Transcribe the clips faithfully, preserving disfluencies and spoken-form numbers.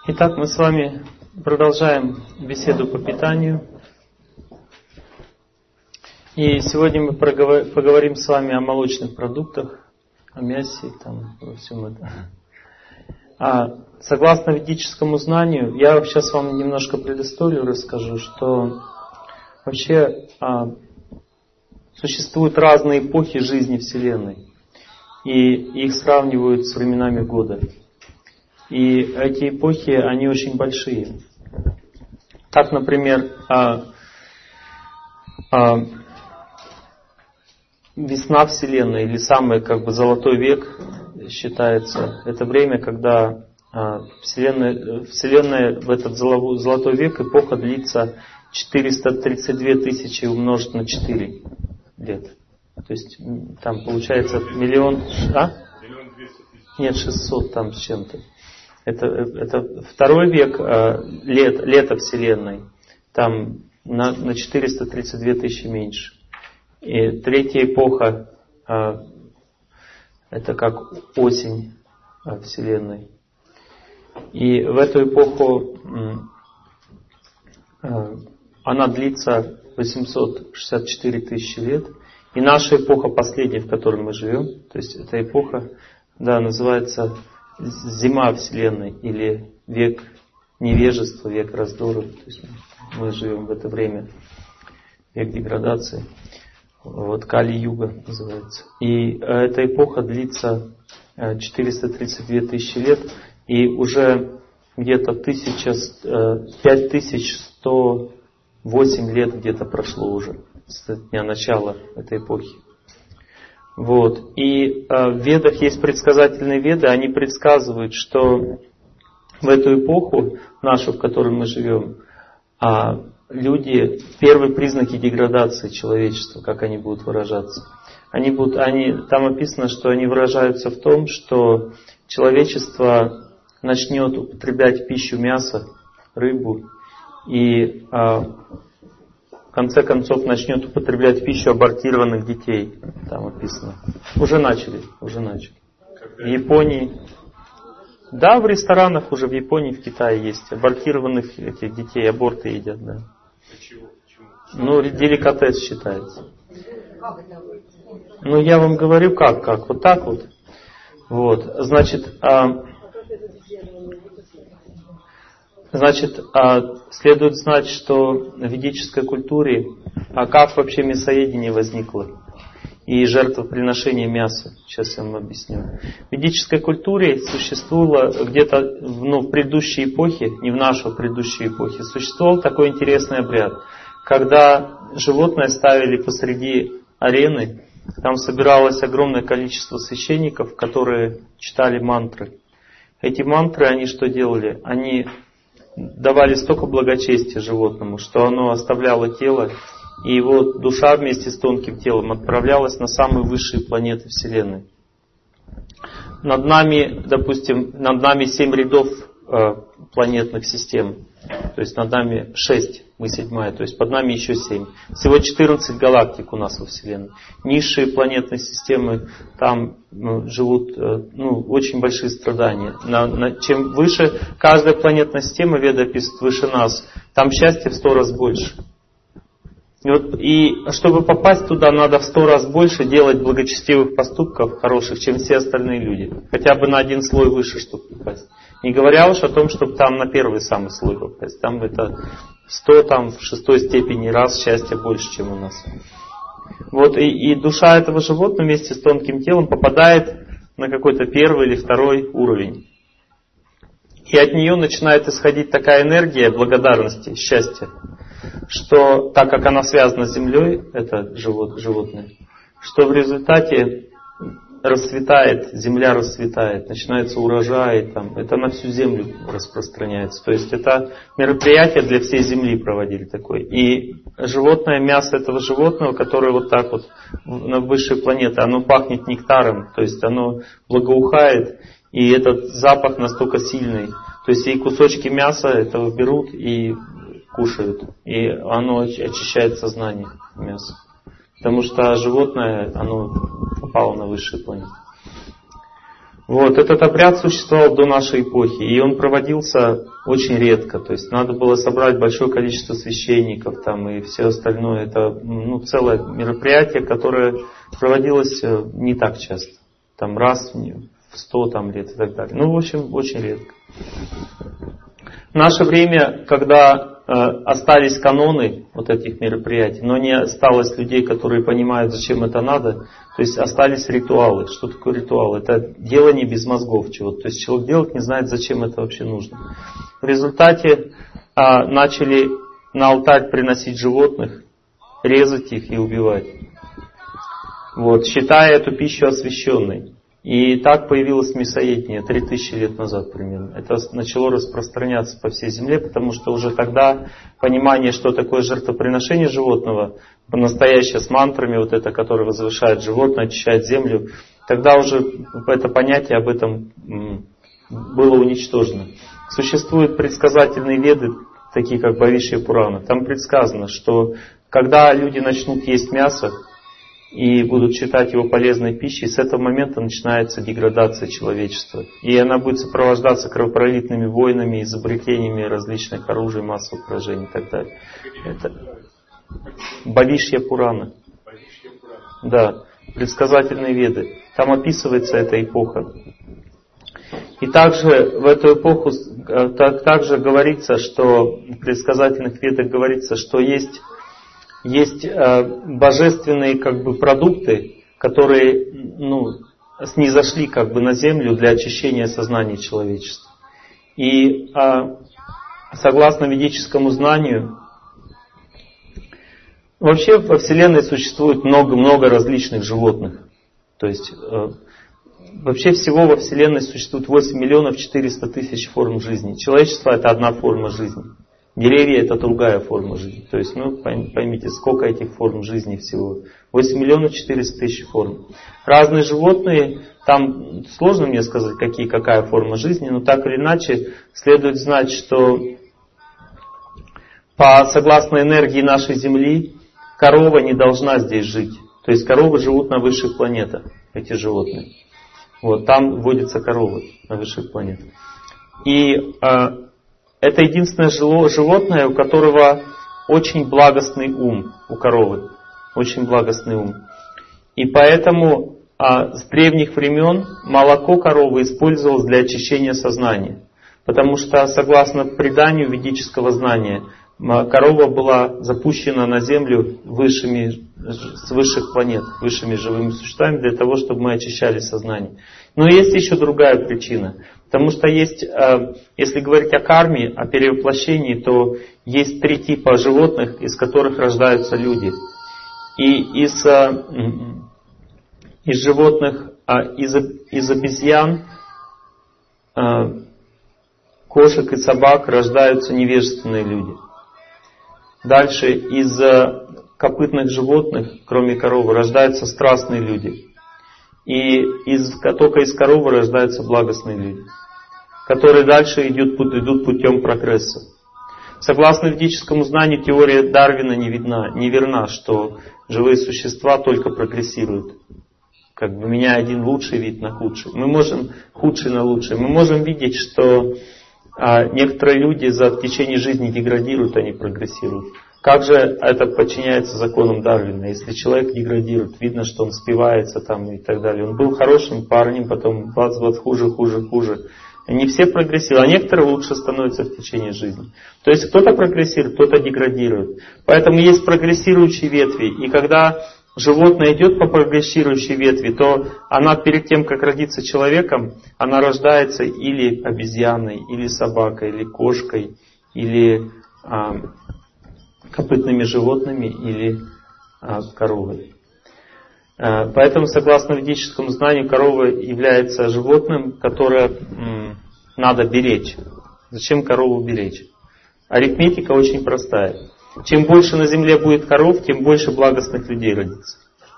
Итак, мы с вами продолжаем беседу по питанию. И сегодня мы поговорим с вами о молочных продуктах, о мясе, там, во всем этом. А, согласно ведическому знанию, я сейчас вам немножко предысторию расскажу, что вообще а, существуют разные эпохи жизни Вселенной. И их сравнивают с временами года. И эти эпохи, они очень большие. Так, например, а, а, весна Вселенной, или самый как бы золотой век считается, это время, когда а, Вселенная, Вселенная в этот золотой век, эпоха длится четыреста тридцать две тысячи умножить на четыре лет. То есть там получается миллион... А? Нет, шестьсот там с чем-то. Это, это второй век э, лет, лето Вселенной. Там на, на четыреста тридцать две тысячи меньше. И третья эпоха э, это как осень э, Вселенной. И в эту эпоху э, она длится восемьсот шестьдесят четыре тысячи лет. И наша эпоха последняя, в которой мы живем, то есть эта эпоха, да, называется зима Вселенной или век невежества, век раздоров. То есть мы живем в это время, век деградации. Вот Кали-юга называется. И эта эпоха длится четыреста тридцать две тысячи лет, и уже где-то пять тысяч сто восемь лет где-то прошло уже с дня начала этой эпохи. Вот. И э, в Ведах есть предсказательные Веды, они предсказывают, что в эту эпоху, нашу, в которой мы живем, э, люди, первые признаки деградации человечества, как они будут выражаться. Они будут, они, там описано, что они выражаются в том, что человечество начнет употреблять в пищу мясо, рыбу, и э, в конце концов начнет употреблять в пищу абортированных детей. Там описано. Уже начали, уже начали. В Японии. Да, в ресторанах уже в Японии, в Китае есть. Абортированных этих детей, аборты едят, да. Ну, деликатес считается. Ну, я вам говорю, как, как. Вот так вот. Вот. Значит, а, Значит, следует знать, что в ведической культуре, а как вообще мясоедение возникло и жертвоприношение мяса. Сейчас я вам объясню. В ведической культуре существовало где-то ну, в предыдущей эпохе, не в нашу предыдущей эпохе, существовал такой интересный обряд, когда животное ставили посреди арены, там собиралось огромное количество священников, которые читали мантры. Эти мантры, они что делали? Они давали столько благочестия животному, что оно оставляло тело, и его душа вместе с тонким телом отправлялась на самые высшие планеты Вселенной. Над нами, допустим, над нами семь рядов э, планетных систем, то есть над нами шесть, мы седьмая, то есть под нами еще семь. Всего четырнадцать галактик у нас во Вселенной. Низшие планетные системы, там ну, живут э, ну, очень большие страдания. На, на, чем выше каждая планетная система, Веда описывает, выше нас, там счастья в сто раз больше. И, вот, и чтобы попасть туда, надо в сто раз больше делать благочестивых поступков хороших, чем все остальные люди. Хотя бы на один слой выше, чтобы попасть. Не говоря уж о том, чтобы там на первый самый слой попасть. Там это сто там, в шестой степени раз счастья больше, чем у нас. Вот, и, и душа этого животного вместе с тонким телом попадает на какой-то первый или второй уровень. И от нее начинает исходить такая энергия благодарности, счастья, что, так как она связана с землей, это живот, животное, что в результате расцветает, земля расцветает, начинается урожай, там, это на всю землю распространяется. То есть это мероприятие для всей земли проводили такое. И животное, мясо этого животного, которое вот так вот на высшей планете, оно пахнет нектаром, то есть оно благоухает, и этот запах настолько сильный. То есть и кусочки мяса этого берут и кушают, и оно очищает сознание мяса. Потому что животное, оно попало на высшие планеты. Вот, этот обряд существовал до нашей эпохи, и он проводился очень редко. То есть надо было собрать большое количество священников там, и все остальное. Это ну, целое мероприятие, которое проводилось не так часто. Там раз в сто там, лет и так далее. Ну, в общем, очень редко. В наше время, когда э, остались каноны вот этих мероприятий, но не осталось людей, которые понимают, зачем это надо, то есть остались ритуалы. Что такое ритуал? Это делание без мозгов чего-то. То есть человек делает, не знает, зачем это вообще нужно. В результате э, начали на алтарь приносить животных, резать их и убивать. Вот, считая эту пищу освященной. И так появилось мясоедение три тысячи лет назад примерно. Это начало распространяться по всей земле, потому что уже тогда понимание, что такое жертвоприношение животного, настоящее с мантрами, вот это, которое возвышает животное, очищает землю, тогда уже это понятие об этом было уничтожено. Существуют предсказательные веды, такие как Бхавишья Пурана. Там предсказано, что когда люди начнут есть мясо, и будут считать его полезной пищей, с этого момента начинается деградация человечества. И она будет сопровождаться кровопролитными войнами, изобретениями различных оружий, массовых поражений и так далее. Это Бхавишья Пурана. Да, предсказательные веды. Там описывается эта эпоха. И также в эту эпоху так, также говорится, что в предсказательных ведах говорится, что есть Есть э, божественные как бы продукты, которые ну, снизошли как бы на землю для очищения сознания человечества. И э, согласно ведическому знанию, вообще во Вселенной существует много-много различных животных. То есть э, вообще всего во Вселенной существует восемь миллионов четыреста тысяч форм жизни. Человечество — это одна форма жизни. Деревья — это другая форма жизни. То есть, ну, поймите, сколько этих форм жизни всего. восемь миллионов четыреста тысяч форм. Разные животные, там сложно мне сказать, какие, какая форма жизни, но так или иначе следует знать, что по, согласно энергии нашей Земли, корова не должна здесь жить. То есть коровы живут на высших планетах, эти животные. Вот, там водятся коровы на высших планетах. И э, это единственное животное, у которого очень благостный ум, у коровы. Очень благостный ум. И поэтому а, с древних времен молоко коровы использовалось для очищения сознания. Потому что, согласно преданию ведического знания, корова была запущена на землю высшими, с высших планет, высшими живыми существами, для того, чтобы мы очищали сознание. Но есть еще другая причина. Потому что есть, если говорить о карме, о перевоплощении, то есть три типа животных, из которых рождаются люди. И из, из животных, из, из обезьян, кошек и собак рождаются невежественные люди. Дальше из копытных животных, кроме коровы, рождаются страстные люди. И из, только из коровы рождаются благостные люди, которые дальше идут, идут путем прогресса. Согласно ведическому знанию, теория Дарвина не, видна, не верна, что живые существа только прогрессируют. Как бы меняя один лучший вид на худший. Мы можем худший на лучший. Мы можем видеть, что а, некоторые люди за в течение жизни деградируют, а не прогрессируют. Как же это подчиняется законам Дарвина? Если человек деградирует, видно, что он спивается там и так далее. Он был хорошим парнем, потом бац-бац, хуже, хуже, хуже. Не все прогрессируют, а некоторые лучше становятся в течение жизни. То есть кто-то прогрессирует, кто-то деградирует. Поэтому есть прогрессирующие ветви. И когда животное идет по прогрессирующей ветви, то она перед тем, как родиться человеком, она рождается или обезьяной, или собакой, или кошкой, или а, копытными животными, или а, коровой. А, поэтому, согласно ведическому знанию, корова является животным, которое м, надо беречь. Зачем корову беречь? Арифметика очень простая. Чем больше на земле будет коров, тем больше благостных людей родится.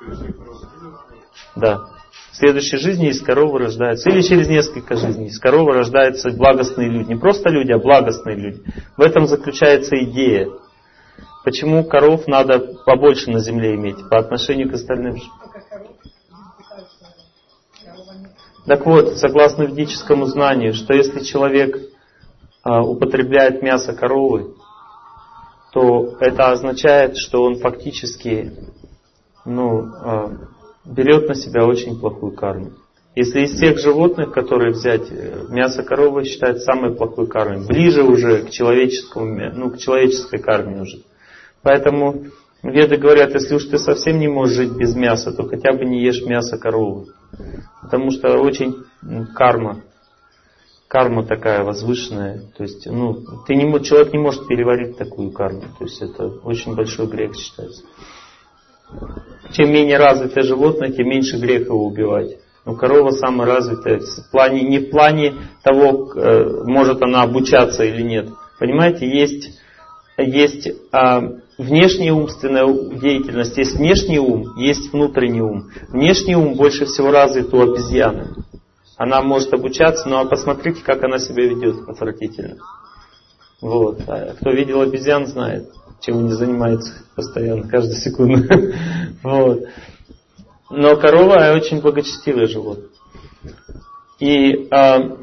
Да. В следующей жизни из коровы рождаются, или через несколько жизней, из коровы рождаются благостные люди. Не просто люди, а благостные люди. В этом заключается идея. Почему коров надо побольше на земле иметь по отношению к остальным? Так вот, согласно ведическому знанию, что если человек а, употребляет мясо коровы, то это означает, что он фактически ну, а, берет на себя очень плохую карму. Если из всех животных, которые взять, мясо коровы считается самой плохой кармой, ближе уже к человеческому, ну, к человеческой карме уже. Поэтому веды говорят, если уж ты совсем не можешь жить без мяса, то хотя бы не ешь мясо коровы. Потому что очень карма, карма такая возвышенная. То есть, ну, ты не, человек не может переварить такую карму. То есть это очень большой грех считается. Чем менее развитое животное, тем меньше грех его убивать. Но корова самая развитая в плане, не в плане того, может она обучаться или нет. Понимаете, есть, есть а, внешняя умственная деятельность, есть внешний ум, есть внутренний ум. Внешний ум больше всего развит у обезьяны. Она может обучаться, но посмотрите, как она себя ведет отвратительно. Вот. А кто видел обезьян, знает, чем они занимаются постоянно, каждую секунду. Вот. Но корова очень благочестивое животное. И а,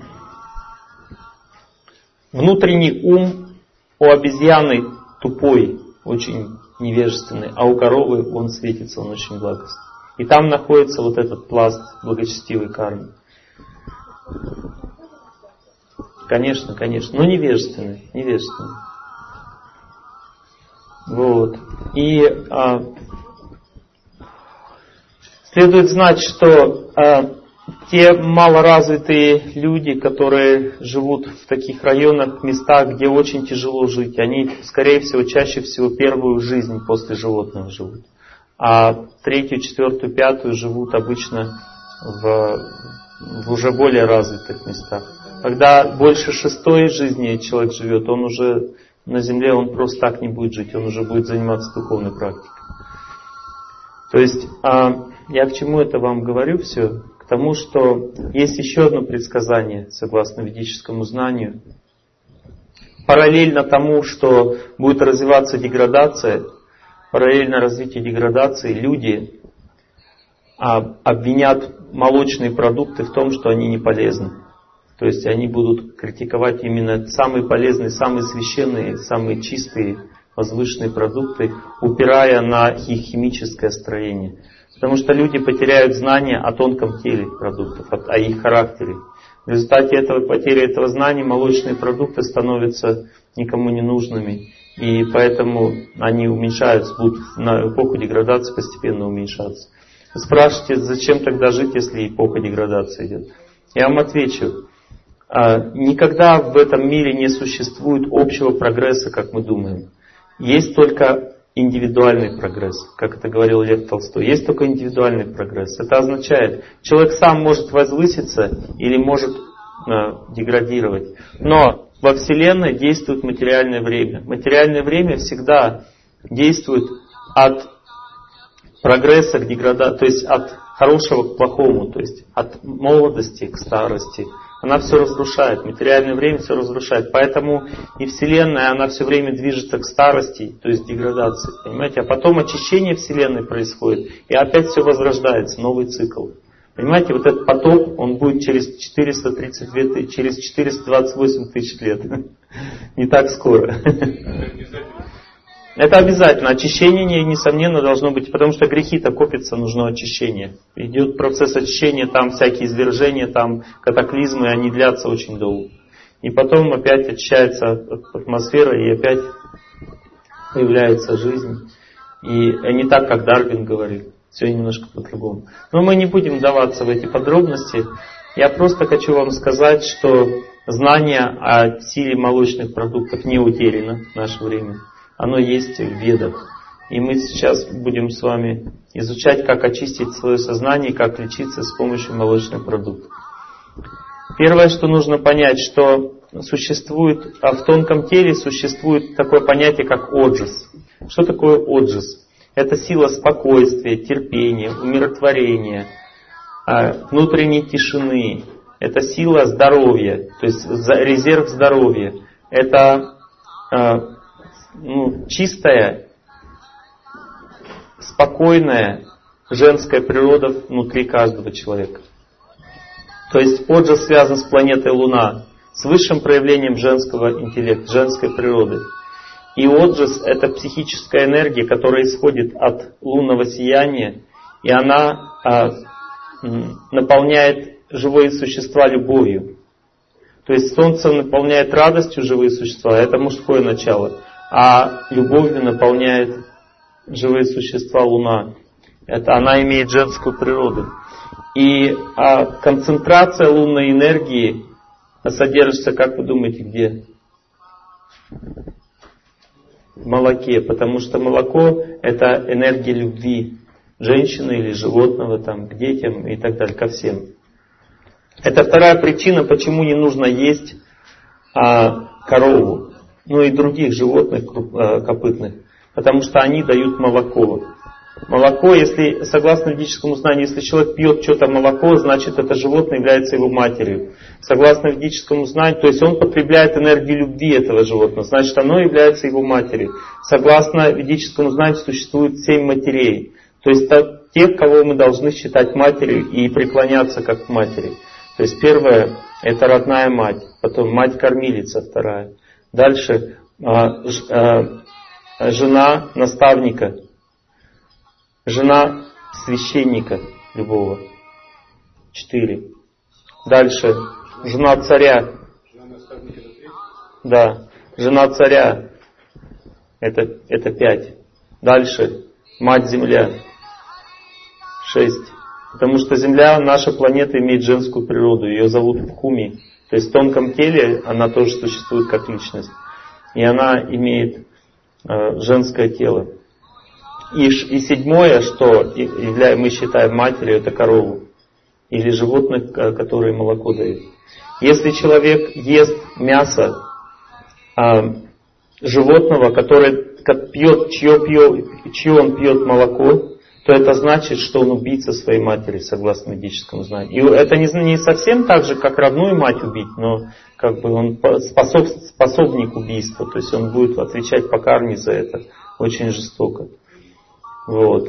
внутренний ум у обезьяны тупой, очень невежественный, а у коровы он светится, он очень благостный. И там находится вот этот пласт благочестивой кармы. Конечно, конечно, но невежественный, невежественный. Вот. И а, следует знать, что а, те малоразвитые люди, которые живут в таких районах, местах, где очень тяжело жить, они, скорее всего, чаще всего первую жизнь после животных живут. А третью, четвертую, пятую живут обычно в, в уже более развитых местах. Когда больше шестой жизни человек живет, он уже на земле, он просто так не будет жить, он уже будет заниматься духовной практикой. То есть, а, я к чему это вам говорю все? К тому, что есть еще одно предсказание, согласно ведическому знанию. Параллельно тому, что будет развиваться деградация, параллельно развитию деградации, люди а, обвинят молочные продукты в том, что они не полезны. То есть они будут критиковать именно самые полезные, самые священные, самые чистые, возвышенные продукты, упирая на их химическое строение. Потому что люди потеряют знания о тонком теле продуктов, о их характере. В результате этого, потери этого знания молочные продукты становятся никому не нужными. И поэтому они уменьшаются, будут на эпоху деградации постепенно уменьшаться. Вы спрашиваете, зачем тогда жить, если эпоха деградации идет? Я вам отвечу. Никогда в этом мире не существует общего прогресса, как мы думаем. Есть только индивидуальный прогресс, как это говорил Лев Толстой. Есть только индивидуальный прогресс. Это означает, человек сам может возвыситься или может э, деградировать. Но во Вселенной действует материальное время. Материальное время всегда действует от прогресса к деградации, то есть от хорошего к плохому, то есть от молодости к старости. Она все разрушает, материальное время все разрушает. Поэтому и Вселенная, она все время движется к старости, то есть деградации. Понимаете? А потом очищение Вселенной происходит, и опять все возрождается, новый цикл. Понимаете, вот этот потоп, он будет через четыреста тридцать две, через четыреста двадцать восемь тысяч лет. Не так скоро. Это обязательно. Очищение, несомненно, должно быть, потому что грехи-то копятся, нужно очищение. Идет процесс очищения, там всякие извержения, там катаклизмы, они длятся очень долго. И потом опять очищается атмосфера, и опять появляется жизнь. И не так, как Дарвин говорил. Все немножко по-другому. Но мы не будем вдаваться в эти подробности. Я просто хочу вам сказать, что знание о силе молочных продуктов не утеряно в наше время. Оно есть в Ведах. И мы сейчас будем с вами изучать, как очистить свое сознание, как лечиться с помощью молочных продуктов. Первое, что нужно понять, что существует, а в тонком теле существует такое понятие, как оджас. Что такое оджас? Это сила спокойствия, терпения, умиротворения, внутренней тишины. Это сила здоровья, то есть резерв здоровья. Это ну, чистая, спокойная женская природа внутри каждого человека. То есть Оджас связан с планетой Луна, с высшим проявлением женского интеллекта, женской природы. И Оджас — это психическая энергия, которая исходит от лунного сияния, и она а, наполняет живые существа любовью. То есть Солнце наполняет радостью живые существа, это мужское начало, а любовью наполняет живые существа Луна. Это она имеет женскую природу. И а, концентрация лунной энергии содержится, как вы думаете, где? В молоке, потому что молоко — это энергия любви женщины или животного, там, к детям и так далее, ко всем. Это вторая причина, почему не нужно есть а, корову, ну и других животных а, копытных, потому что они дают молоко. Молоко, если, согласно ведическому знанию, если человек пьет что-то молоко, значит это животное является его матерью. Согласно ведическому знанию, то есть он потребляет энергию любви этого животного, значит оно является его матерью. Согласно ведическому знанию существует семь матерей. То есть тех, кого мы должны считать матерью и преклоняться как к матери. То есть первая — это родная мать, потом мать-кормилица вторая. Дальше а, ж, а, жена наставника, жена священника любого. Четыре. Дальше жена царя. Да, жена царя. Это, это пять. Дальше мать-земля. Шесть. Потому что Земля, наша планета, имеет женскую природу. Ее зовут Бхуми. То есть в тонком теле она тоже существует как личность. И она имеет э, женское тело. И, и седьмое, что явля, мы считаем матерью, это корову. Или животных, которые молоко дают. Если человек ест мясо э, животного, которое пьет, чье, пьет, чье он пьет молоко, то это значит, что он убийца своей матери, согласно ведическому знанию. И это не, не совсем так же, как родную мать убить, но как бы он способ, способник убийства, то есть он будет отвечать по карме за это очень жестоко. Вот.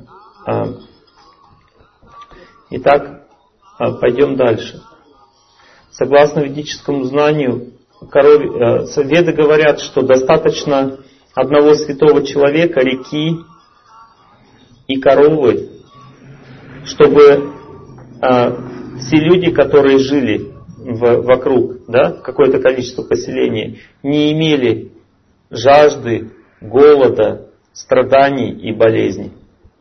Итак, пойдем дальше. Согласно ведическому знанию, корове, веды говорят, что достаточно одного святого человека, реки и коровы, чтобы а, все люди, которые жили в, вокруг, да, какое-то количество поселений, не имели жажды, голода, страданий и болезней.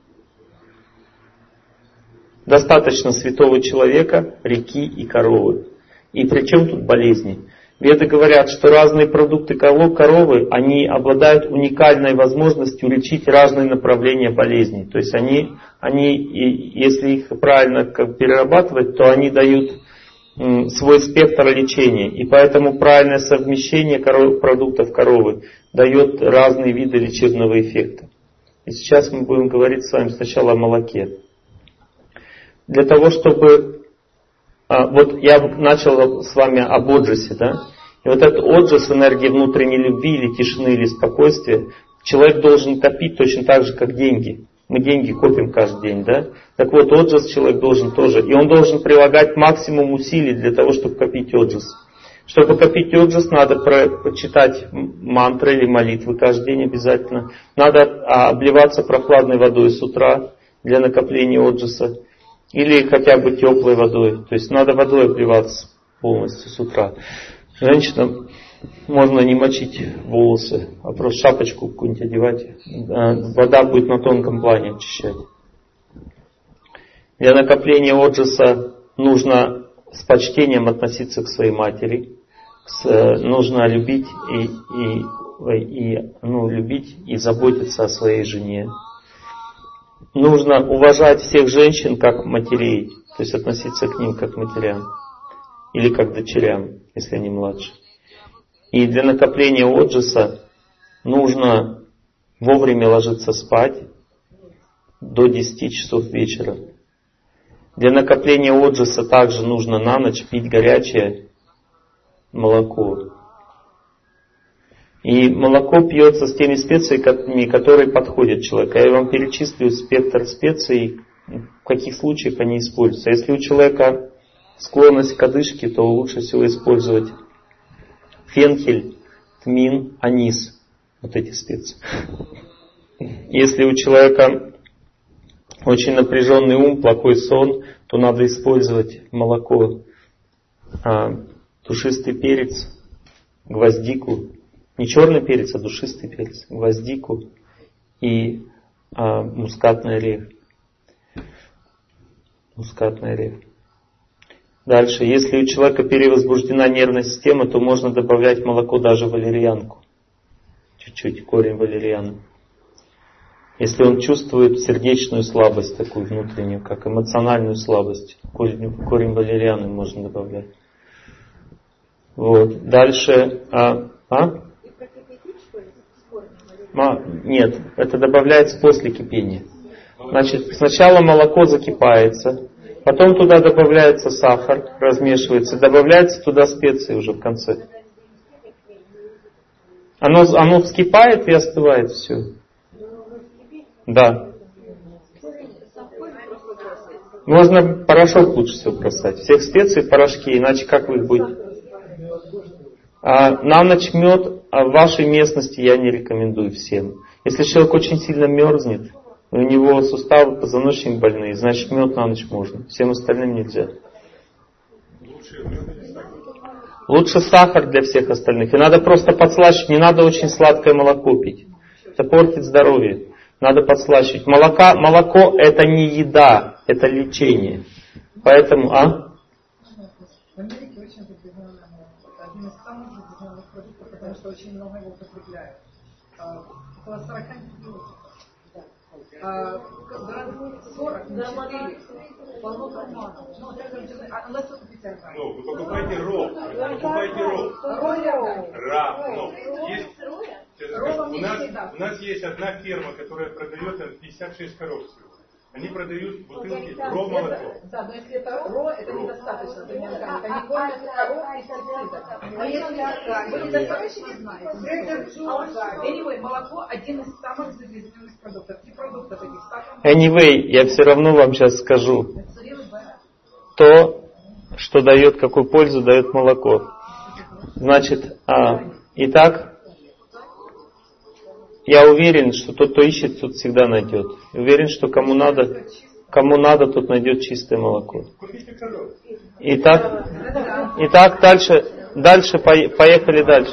Достаточно святого человека, реки и коровы. И при чем тут болезни? Веды говорят, что разные продукты коровы, они обладают уникальной возможностью лечить разные направления болезней. То есть они, они если их правильно перерабатывать, то они дают свой спектр лечения. И поэтому правильное совмещение коров, продуктов коровы дает разные виды лечебного эффекта. И сейчас мы будем говорить с вами сначала о молоке. Для того, чтобы... Вот я начал с вами об оджасе, да? И вот этот оджас, энергия внутренней любви или тишины, или спокойствия, человек должен копить точно так же, как деньги. Мы деньги копим каждый день, да? Так вот, оджас человек должен тоже. И он должен прилагать максимум усилий для того, чтобы копить оджас. Чтобы копить оджас, надо почитать мантры или молитвы каждый день обязательно. Надо обливаться прохладной водой с утра для накопления оджаса. Или хотя бы теплой водой. То есть надо водой обливаться полностью с утра. Женщинам можно не мочить волосы, а просто шапочку какую-нибудь одевать. Вода будет на тонком плане очищать. Для накопления оджаса нужно с почтением относиться к своей матери. Нужно любить и, и, и, ну, любить и заботиться о своей жене. Нужно уважать всех женщин как матерей, то есть относиться к ним как к матерям или как к дочерям, если они младше. И для накопления оджаса нужно вовремя ложиться спать до десяти часов вечера. Для накопления оджаса также нужно на ночь пить горячее молоко. И молоко пьется с теми специями, которые подходят человеку. Я вам перечислю спектр специй, в каких случаях они используются. Если у человека склонность к одышке, то лучше всего использовать фенхель, тмин, анис. Вот эти специи. Если у человека очень напряженный ум, плохой сон, то надо использовать молоко, а, душистый перец, гвоздику. Не черный перец, а душистый перец. Гвоздику и а, мускатный орех. Мускатный орех. Дальше. Если у человека перевозбуждена нервная система, то можно добавлять в молоко даже валерьянку. Чуть-чуть корень валерьяны. Если он чувствует сердечную слабость, такую внутреннюю, как эмоциональную слабость, корень, корень валерьяны можно добавлять. Вот. Дальше. А? А? А? Нет, это добавляется после кипения. Значит, сначала молоко закипается, потом туда добавляется сахар, размешивается, добавляется туда специи уже в конце. Оно, оно вскипает и остывает все. Да. Можно порошок лучше всего бросать. Всех специй в порошки, иначе как вы их будете? А, на ночь мед а в вашей местности я не рекомендую всем. Если человек очень сильно мерзнет, у него суставы, позвоночник больные, значит мед на ночь можно. Всем остальным нельзя. Лучше сахар для всех остальных. И надо просто подслащивать. Не надо очень сладкое молоко пить. Это портит здоровье. Надо подслащивать. Молоко, молоко это не еда, это лечение. Поэтому, а? В Америке очень запрещенное молоко. Это один из самых запрещенных продуктов, потому что очень много его употребляют. Около сорок антибиотиков. сорок, четыре, полно карманов. Ну, вы покупайте ролл. Покупайте ролл. Ра. У нас, у нас есть одна ферма, которая продает пятьдесят шесть коров всего. Они продают бутылки ро молоко. Да, но если это ро, это недостаточно. Они кормят коров пестицидов. А если вы недостаточно знаете, anyway, молоко один из самых загрязненных продуктов. И продуктов этих сахарных. Anyway, я все равно вам сейчас скажу. То, что дает, какую пользу дает молоко. Значит, а, итак, я уверен, что тот, кто ищет, тот всегда найдет. Уверен, что кому надо, кому надо, тот найдет чистое молоко. Итак, итак дальше, дальше, поехали дальше.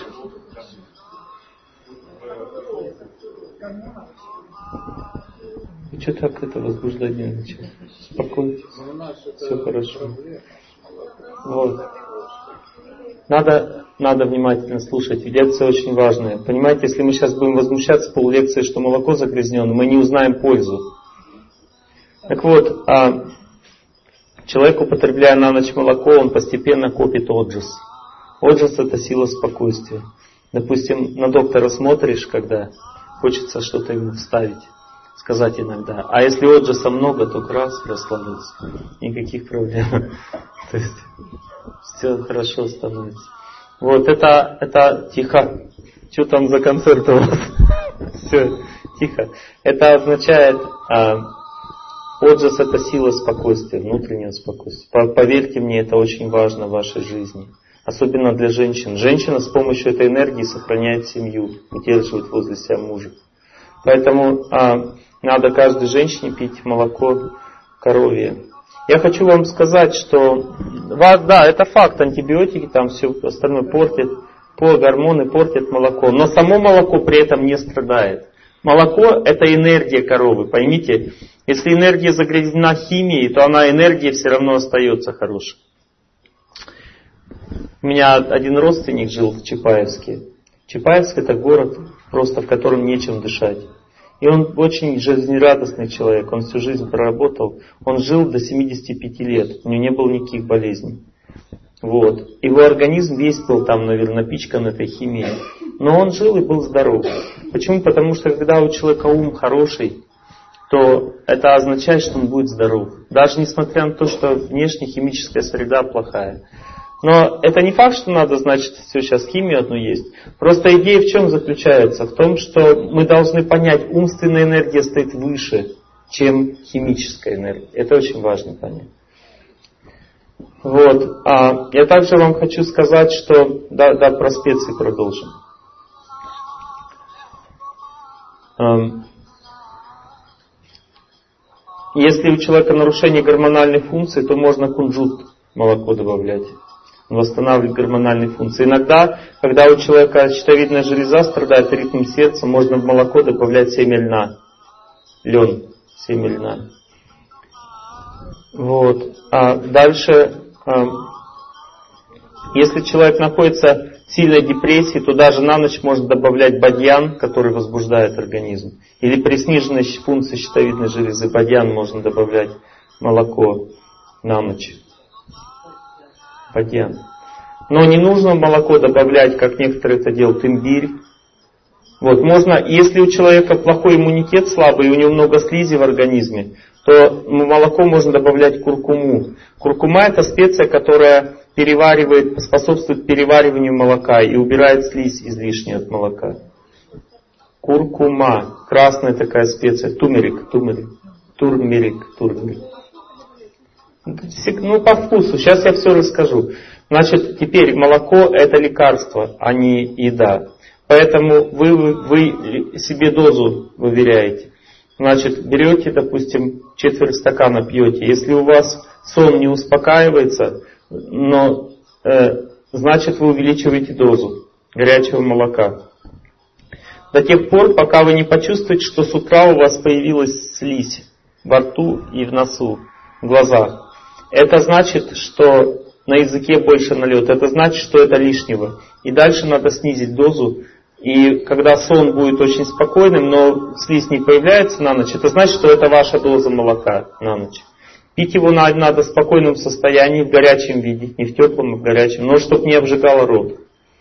Вы что так это возбуждение начали? Успокойтесь. Все хорошо. Вот. Надо, надо внимательно слушать. Лекция очень важная. Понимаете, если мы сейчас будем возмущаться пол лекции, что молоко загрязнено, мы не узнаем пользу. Так вот, а человек, употребляя на ночь молоко, он постепенно копит оджас. Оджас — это сила спокойствия. Допустим, на доктора смотришь, когда хочется что-то ему вставить, сказать иногда. А если оджаса много, то раз расслабился. Никаких проблем. То есть все хорошо становится. Вот это, это тихо. Что там за концерт у вас? Все, тихо. Это означает, а, оджас — это сила спокойствия, внутреннего спокойствия. Поверьте мне, это очень важно в вашей жизни. Особенно для женщин. Женщина с помощью этой энергии сохраняет семью, удерживает возле себя мужа. Поэтому а, надо каждой женщине пить молоко коровье. Я хочу вам сказать, что да, это факт, антибиотики, там все остальное портят, по гормоны портят молоко, но само молоко при этом не страдает. Молоко — это энергия коровы, поймите, если энергия загрязнена химией, то она энергия все равно остается хорошей. У меня один родственник жил в Чапаевске. Чапаевск — это город, просто в котором нечем дышать. И он очень жизнерадостный человек, он всю жизнь проработал. Он жил до семидесяти пяти лет, у него не было никаких болезней. Вот. Его организм весь был там, наверное, напичкан этой химией. Но он жил и был здоров. Почему? Потому что когда у человека ум хороший, то это означает, что он будет здоров. Даже несмотря на то, что внешне химическая среда плохая. Но это не факт, что надо, значит, все сейчас химию одну есть. Просто идея в чем заключается? В том, что мы должны понять, умственная энергия стоит выше, чем химическая энергия. Это очень важно понять. Вот. А я также вам хочу сказать, что... Да, да, про специи продолжим. Если у человека нарушение гормональной функции, то можно кунжут в молоко добавлять. Он восстанавливает гормональные функции. Иногда, когда у человека щитовидная железа страдает ритмом сердца, можно в молоко добавлять семя льна. Лен, семя льна. Вот. А дальше, если человек находится в сильной депрессии, то даже на ночь можно добавлять бадьян, который возбуждает организм. Или при сниженной функции щитовидной железы бадьян можно добавлять в молоко на ночь. Бадьян. Но не нужно в молоко добавлять, как некоторые это делают, имбирь. Вот, можно, если у человека плохой иммунитет слабый, и у него много слизи в организме, то в молоко можно добавлять куркуму. Куркума — это специя, которая переваривает, способствует перевариванию молока и убирает слизь излишнюю от молока. Куркума. Красная такая специя. Тумерик. Тумерик. Турмерик. Турмерик. Ну, по вкусу. Сейчас я все расскажу. Значит, теперь молоко — это лекарство, а не еда. Поэтому вы, вы, вы себе дозу выверяете. Значит, берете, допустим, четверть стакана пьете. Если у вас сон не успокаивается, но, э, значит, вы увеличиваете дозу горячего молока. До тех пор, пока вы не почувствуете, что с утра у вас появилась слизь во рту и в носу, в глазах. Это значит, что на языке больше налет. Это значит, что это лишнего. И дальше надо снизить дозу. И когда сон будет очень спокойным, но слизь не появляется на ночь, это значит, что это ваша доза молока на ночь. Пить его надо в спокойном состоянии, в горячем виде, не в теплом, а в горячем, но чтобы не обжигало рот.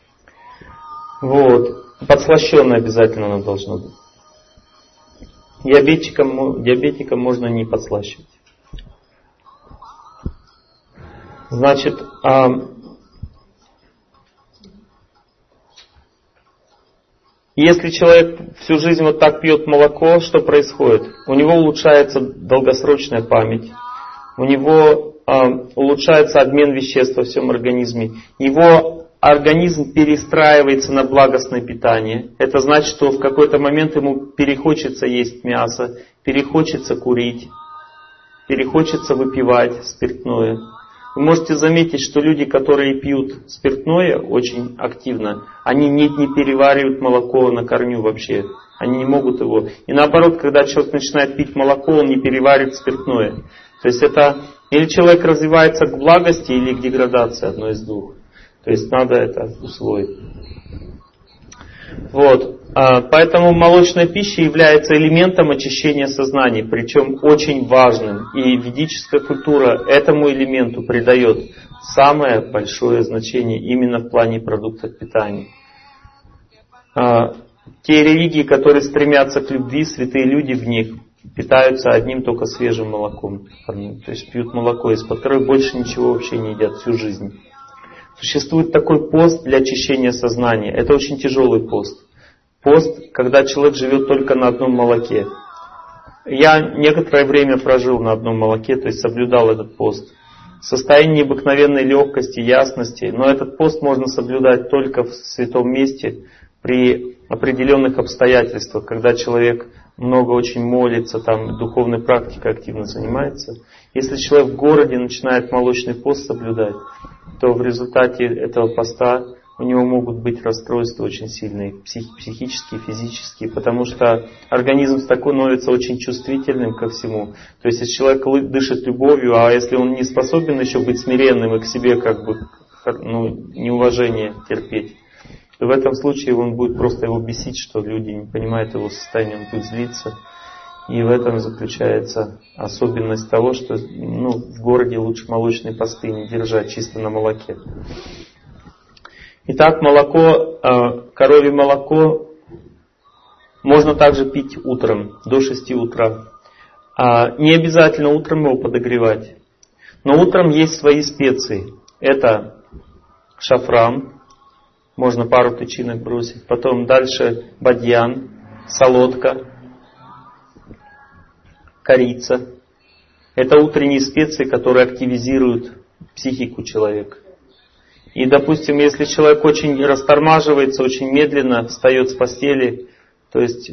Вот. Подслащенное обязательно оно должно быть. Диабетикам, диабетикам можно не подслащивать. Значит, а, если человек всю жизнь вот так пьет молоко, что происходит? У него улучшается долгосрочная память, у него а, улучшается обмен веществ во всем организме, его организм перестраивается на благостное питание. Это значит, что в какой-то момент ему перехочется есть мясо, перехочется курить, перехочется выпивать спиртное. Вы можете заметить, что люди, которые пьют спиртное очень активно, они не, не переваривают молоко на корню вообще. Они не могут его. И наоборот, когда человек начинает пить молоко, он не переваривает спиртное. То есть это или человек развивается к благости, или к деградации, одно из двух. То есть надо это усвоить. Вот. Поэтому молочная пища является элементом очищения сознания, причем очень важным. И ведическая культура этому элементу придает самое большое значение именно в плане продуктов питания. Те религии, которые стремятся к любви, святые люди в них питаются одним только свежим молоком. То есть пьют молоко, из-под которого больше ничего вообще не едят всю жизнь. Существует такой пост для очищения сознания. Это очень тяжелый пост. Пост, когда человек живет только на одном молоке. Я некоторое время прожил на одном молоке, то есть соблюдал этот пост. В состоянии необыкновенной легкости, ясности. Но этот пост можно соблюдать только в святом месте, при определенных обстоятельствах, когда человек много очень молится, там духовной практикой активно занимается. Если человек в городе начинает молочный пост соблюдать, то в результате этого поста у него могут быть расстройства очень сильные, псих, психические, физические, потому что организм становится очень чувствительным ко всему. То есть, если человек дышит любовью, а если он не способен еще быть смиренным и к себе как бы ну, неуважение терпеть, то в этом случае он будет просто его бесить, что люди не понимают его состояние, он будет злиться. И в этом заключается особенность того, что ну, в городе лучше молочные посты не держать чисто на молоке. Итак, молоко, коровье молоко можно также пить утром, до шести утра. Не обязательно утром его подогревать. Но утром есть свои специи. Это шафран, можно пару тычинок бросить. Потом дальше бадьян, солодка, корица. Это утренние специи, которые активизируют психику человека. И, допустим, если человек очень растормаживается, очень медленно встает с постели, то есть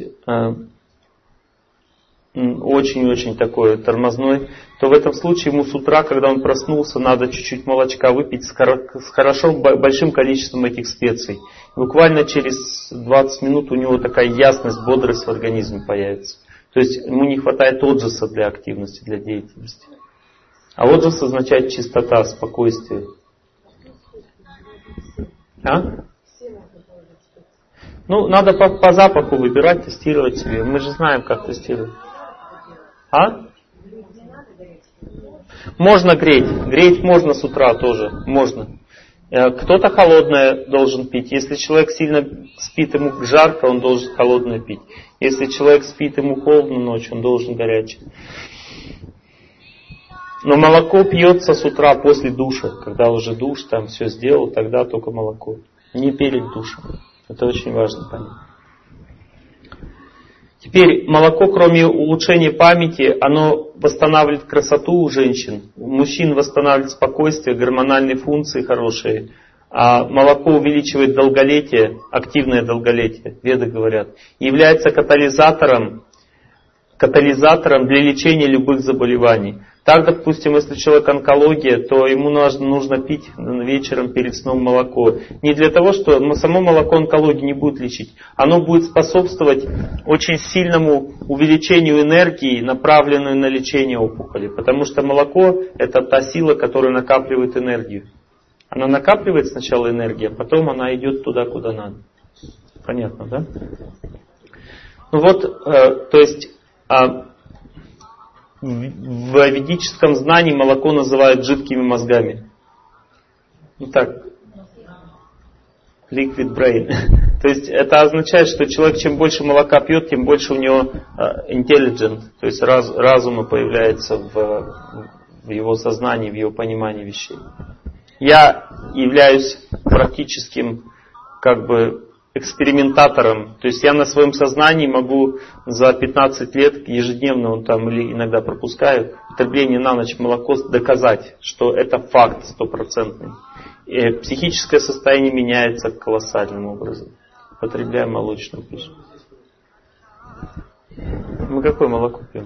очень-очень такой тормозной, то в этом случае ему с утра, когда он проснулся, надо чуть-чуть молочка выпить с хорошо большим количеством этих специй. Буквально через двадцать минут у него такая ясность, бодрость в организме появится. То есть ему не хватает оджаса для активности, для деятельности. А оджас означает чистота, спокойствие. А? Ну, надо по, по запаху выбирать, тестировать себе. Мы же знаем, как тестировать. А? Можно греть. Греть можно с утра тоже. Можно. Кто-то холодное должен пить. Если человек сильно спит, ему жарко, он должен холодное пить. Если человек спит, ему холодно ночью, он должен горячее. Но молоко пьется с утра после душа. Когда уже душ, там все сделал, тогда только молоко. Не перед душем. Это очень важно понять. Теперь молоко, кроме улучшения памяти, оно восстанавливает красоту у женщин. У мужчин восстанавливает спокойствие, гормональные функции хорошие. А молоко увеличивает долголетие, активное долголетие, веды говорят. И является катализатором, катализатором для лечения любых заболеваний. Так, допустим, если у человека онкология, то ему нужно, нужно пить вечером перед сном молоко. Не для того, что само молоко онкологию не будет лечить. Оно будет способствовать очень сильному увеличению энергии, направленной на лечение опухоли. Потому что молоко – это та сила, которая накапливает энергию. Она накапливает сначала энергию, а потом она идет туда, куда надо. Понятно, да? Ну вот, э, то есть... Э, В ведическом знании молоко называют жидкими мозгами. Ну так. Liquid brain. То есть это означает, что человек чем больше молока пьет, тем больше у него intelligent, то есть раз, разума появляется в, в его сознании, в его понимании вещей. Я являюсь практическим как бы экспериментатором. То есть я на своем сознании могу за пятнадцать лет ежедневно, он там или иногда пропускаю, употребление на ночь молока доказать, что это факт стопроцентный. И психическое состояние меняется колоссальным образом, употребляя молочную пищу. Мы какое молоко пьем?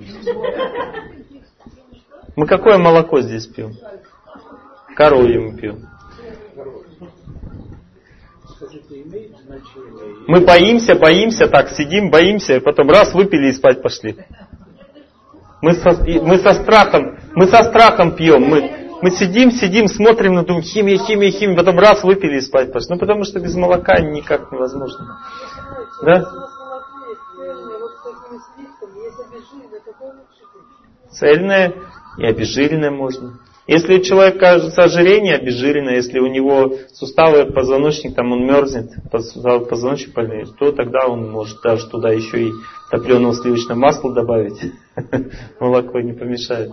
Мы какое молоко здесь пьем? Коровье мы пьем. Мы боимся, боимся, так сидим, боимся, и потом раз выпили и спать пошли. Мы со, мы со страхом, мы со страхом пьем. Мы, мы сидим, сидим, смотрим на думаем, химия, химия, химия, потом раз выпили и спать пошли. Ну потому что без молока никак невозможно. Да? Цельное и обезжиренное можно. Если у человека кажется ожирение, обезжиренное, если у него суставы, позвоночник, там он мерзнет, позвоночник больной, то тогда он может даже туда еще и топленого сливочного масла добавить. Молоко не помешает.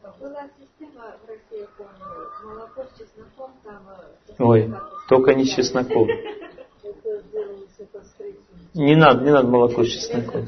Ой, только не с чесноком. Не надо, не надо молоко с чесноком.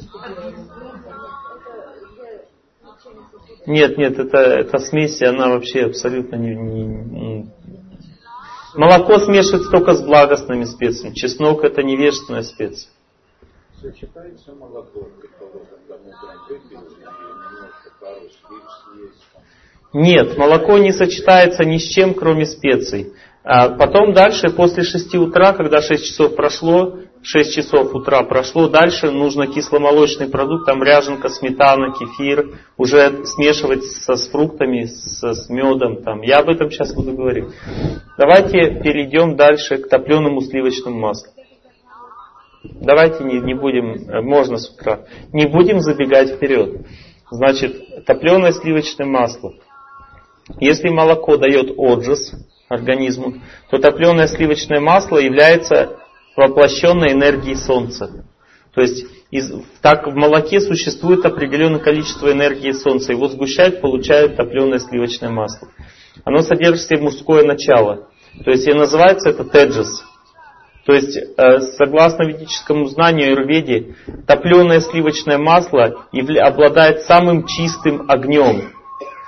Нет, нет, это, это смесь, она вообще абсолютно не, не, не... Молоко смешивается только с благостными специями. Чеснок это невежественная специя. Сочетается молоко, когда мы выпили, немножко пару сливок съесть. Нет, молоко не сочетается ни с чем, кроме специй. А потом дальше, после шести утра, когда шесть часов прошло, шесть часов утра прошло, дальше нужно кисломолочный продукт, там ряженка, сметана, кефир, уже смешивать со, с фруктами, со, с медом. Там. Я об этом сейчас буду говорить. Давайте перейдем дальше к топленому сливочному маслу. Давайте не, не будем, можно с утра, не будем забегать вперед. Значит, топленое сливочное масло. Если молоко дает оджас организму, то топленое сливочное масло является воплощенной энергией Солнца. То есть из, так в молоке существует определенное количество энергии Солнца. Его сгущают, получают топленое сливочное масло. Оно содержит в себе мужское начало. То есть и называется это теджас. То есть, согласно ведическому знанию аюрведе, топленое сливочное масло обладает самым чистым огнем.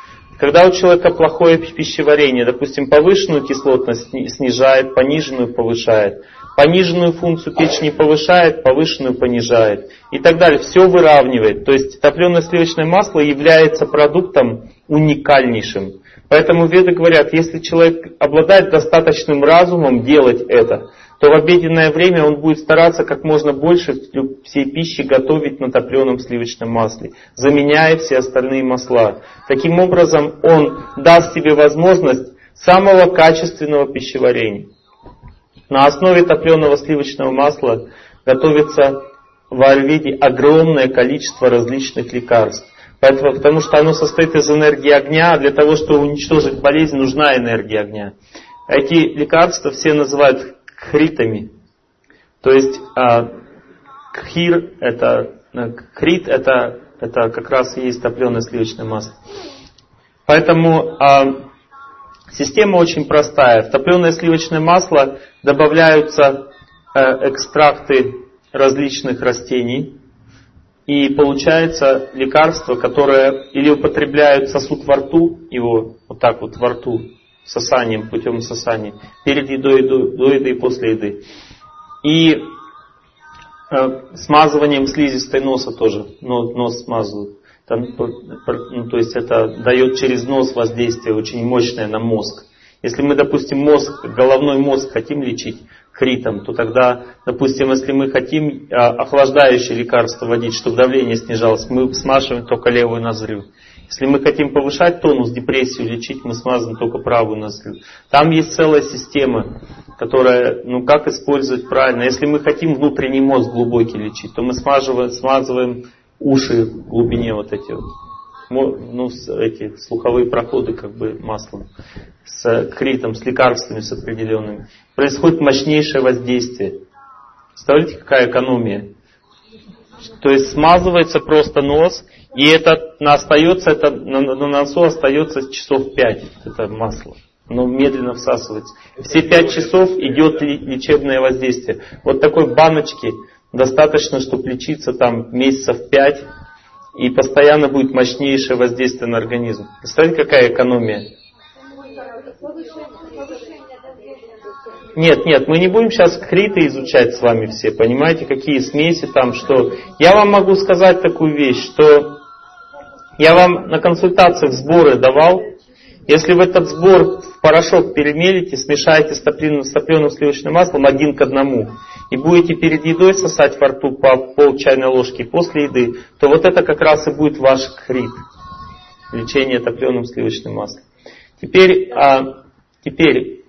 Когда у человека плохое пищеварение, допустим, повышенную кислотность снижает, пониженную повышает, пониженную функцию печени повышает, повышенную понижает и так далее. Все выравнивает. То есть топленое сливочное масло является продуктом уникальнейшим. Поэтому веды говорят, если человек обладает достаточным разумом делать это, то в обеденное время он будет стараться как можно больше всей пищи готовить на топленом сливочном масле, заменяя все остальные масла. Таким образом, он даст себе возможность самого качественного пищеварения. На основе топленого сливочного масла готовится в аюрведе огромное количество различных лекарств. Поэтому, потому что оно состоит из энергии огня, а для того, чтобы уничтожить болезнь, нужна энергия огня. Эти лекарства все называют кхритами. То есть а, кхир, это, кхрит, это, это как раз и есть топленое сливочное масло. Поэтому а, система очень простая. В топленое сливочное масло добавляются а, экстракты различных растений. И получается лекарство, которое или употребляют, сосут во рту, его вот так вот во рту, сосанием, путем сосания, перед едой, до, до еды и после еды. И э, смазыванием слизистой носа тоже, нос, нос смазывают. Там, ну, то есть это дает через нос воздействие очень мощное на мозг. Если мы, допустим, мозг, головной мозг хотим лечить хритом, то тогда, допустим, если мы хотим охлаждающее лекарство вводить, чтобы давление снижалось, мы смазываем только левую ноздрю. Если мы хотим повышать тонус, депрессию лечить, мы смазываем только правую ноздрю. Там есть целая система, которая, ну как использовать правильно. Если мы хотим внутренний мозг глубокий лечить, то мы смазываем, смазываем уши в глубине вот эти вот. Ну, эти слуховые проходы как бы маслом, с критом, с лекарствами, с определенными. Происходит мощнейшее воздействие. Представляете, какая экономия? То есть смазывается просто нос, и это остается, это на, на носу остается часов пять, это масло. Оно медленно всасывается. Все пять часов идет лечебное воздействие. Вот такой баночки достаточно, чтобы лечиться там месяцев пять. И постоянно будет мощнейшее воздействие на организм. Представляете, какая экономия? Нет, нет, мы не будем сейчас криты изучать с вами все. Понимаете, какие смеси там, что... Я вам могу сказать такую вещь, что я вам на консультациях сборы давал. Если в этот сбор в порошок перемелите, смешаете с топленым, с топленым сливочным маслом один к одному, и будете перед едой сосать во рту по пол чайной ложки после еды, то вот это как раз и будет ваш кхрит. Лечение топленым сливочным маслом. Теперь, а, теперь,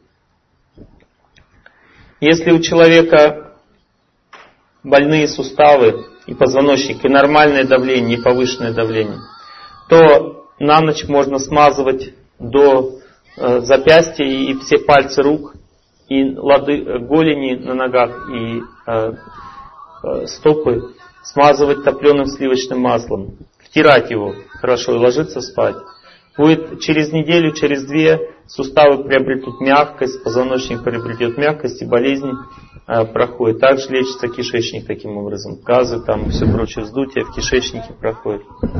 если у человека больные суставы и позвоночник, и нормальное давление, и повышенное давление, то на ночь можно смазывать до э, запястья и, и все пальцы рук, и лады, голени на ногах, и э, э, стопы смазывать топленым сливочным маслом, втирать его хорошо и ложиться спать. Будет через неделю, через две суставы приобретут мягкость, позвоночник приобретет мягкость, и болезни э, проходят. Также лечится кишечник таким образом. Газы, там все прочее, вздутие в кишечнике проходит.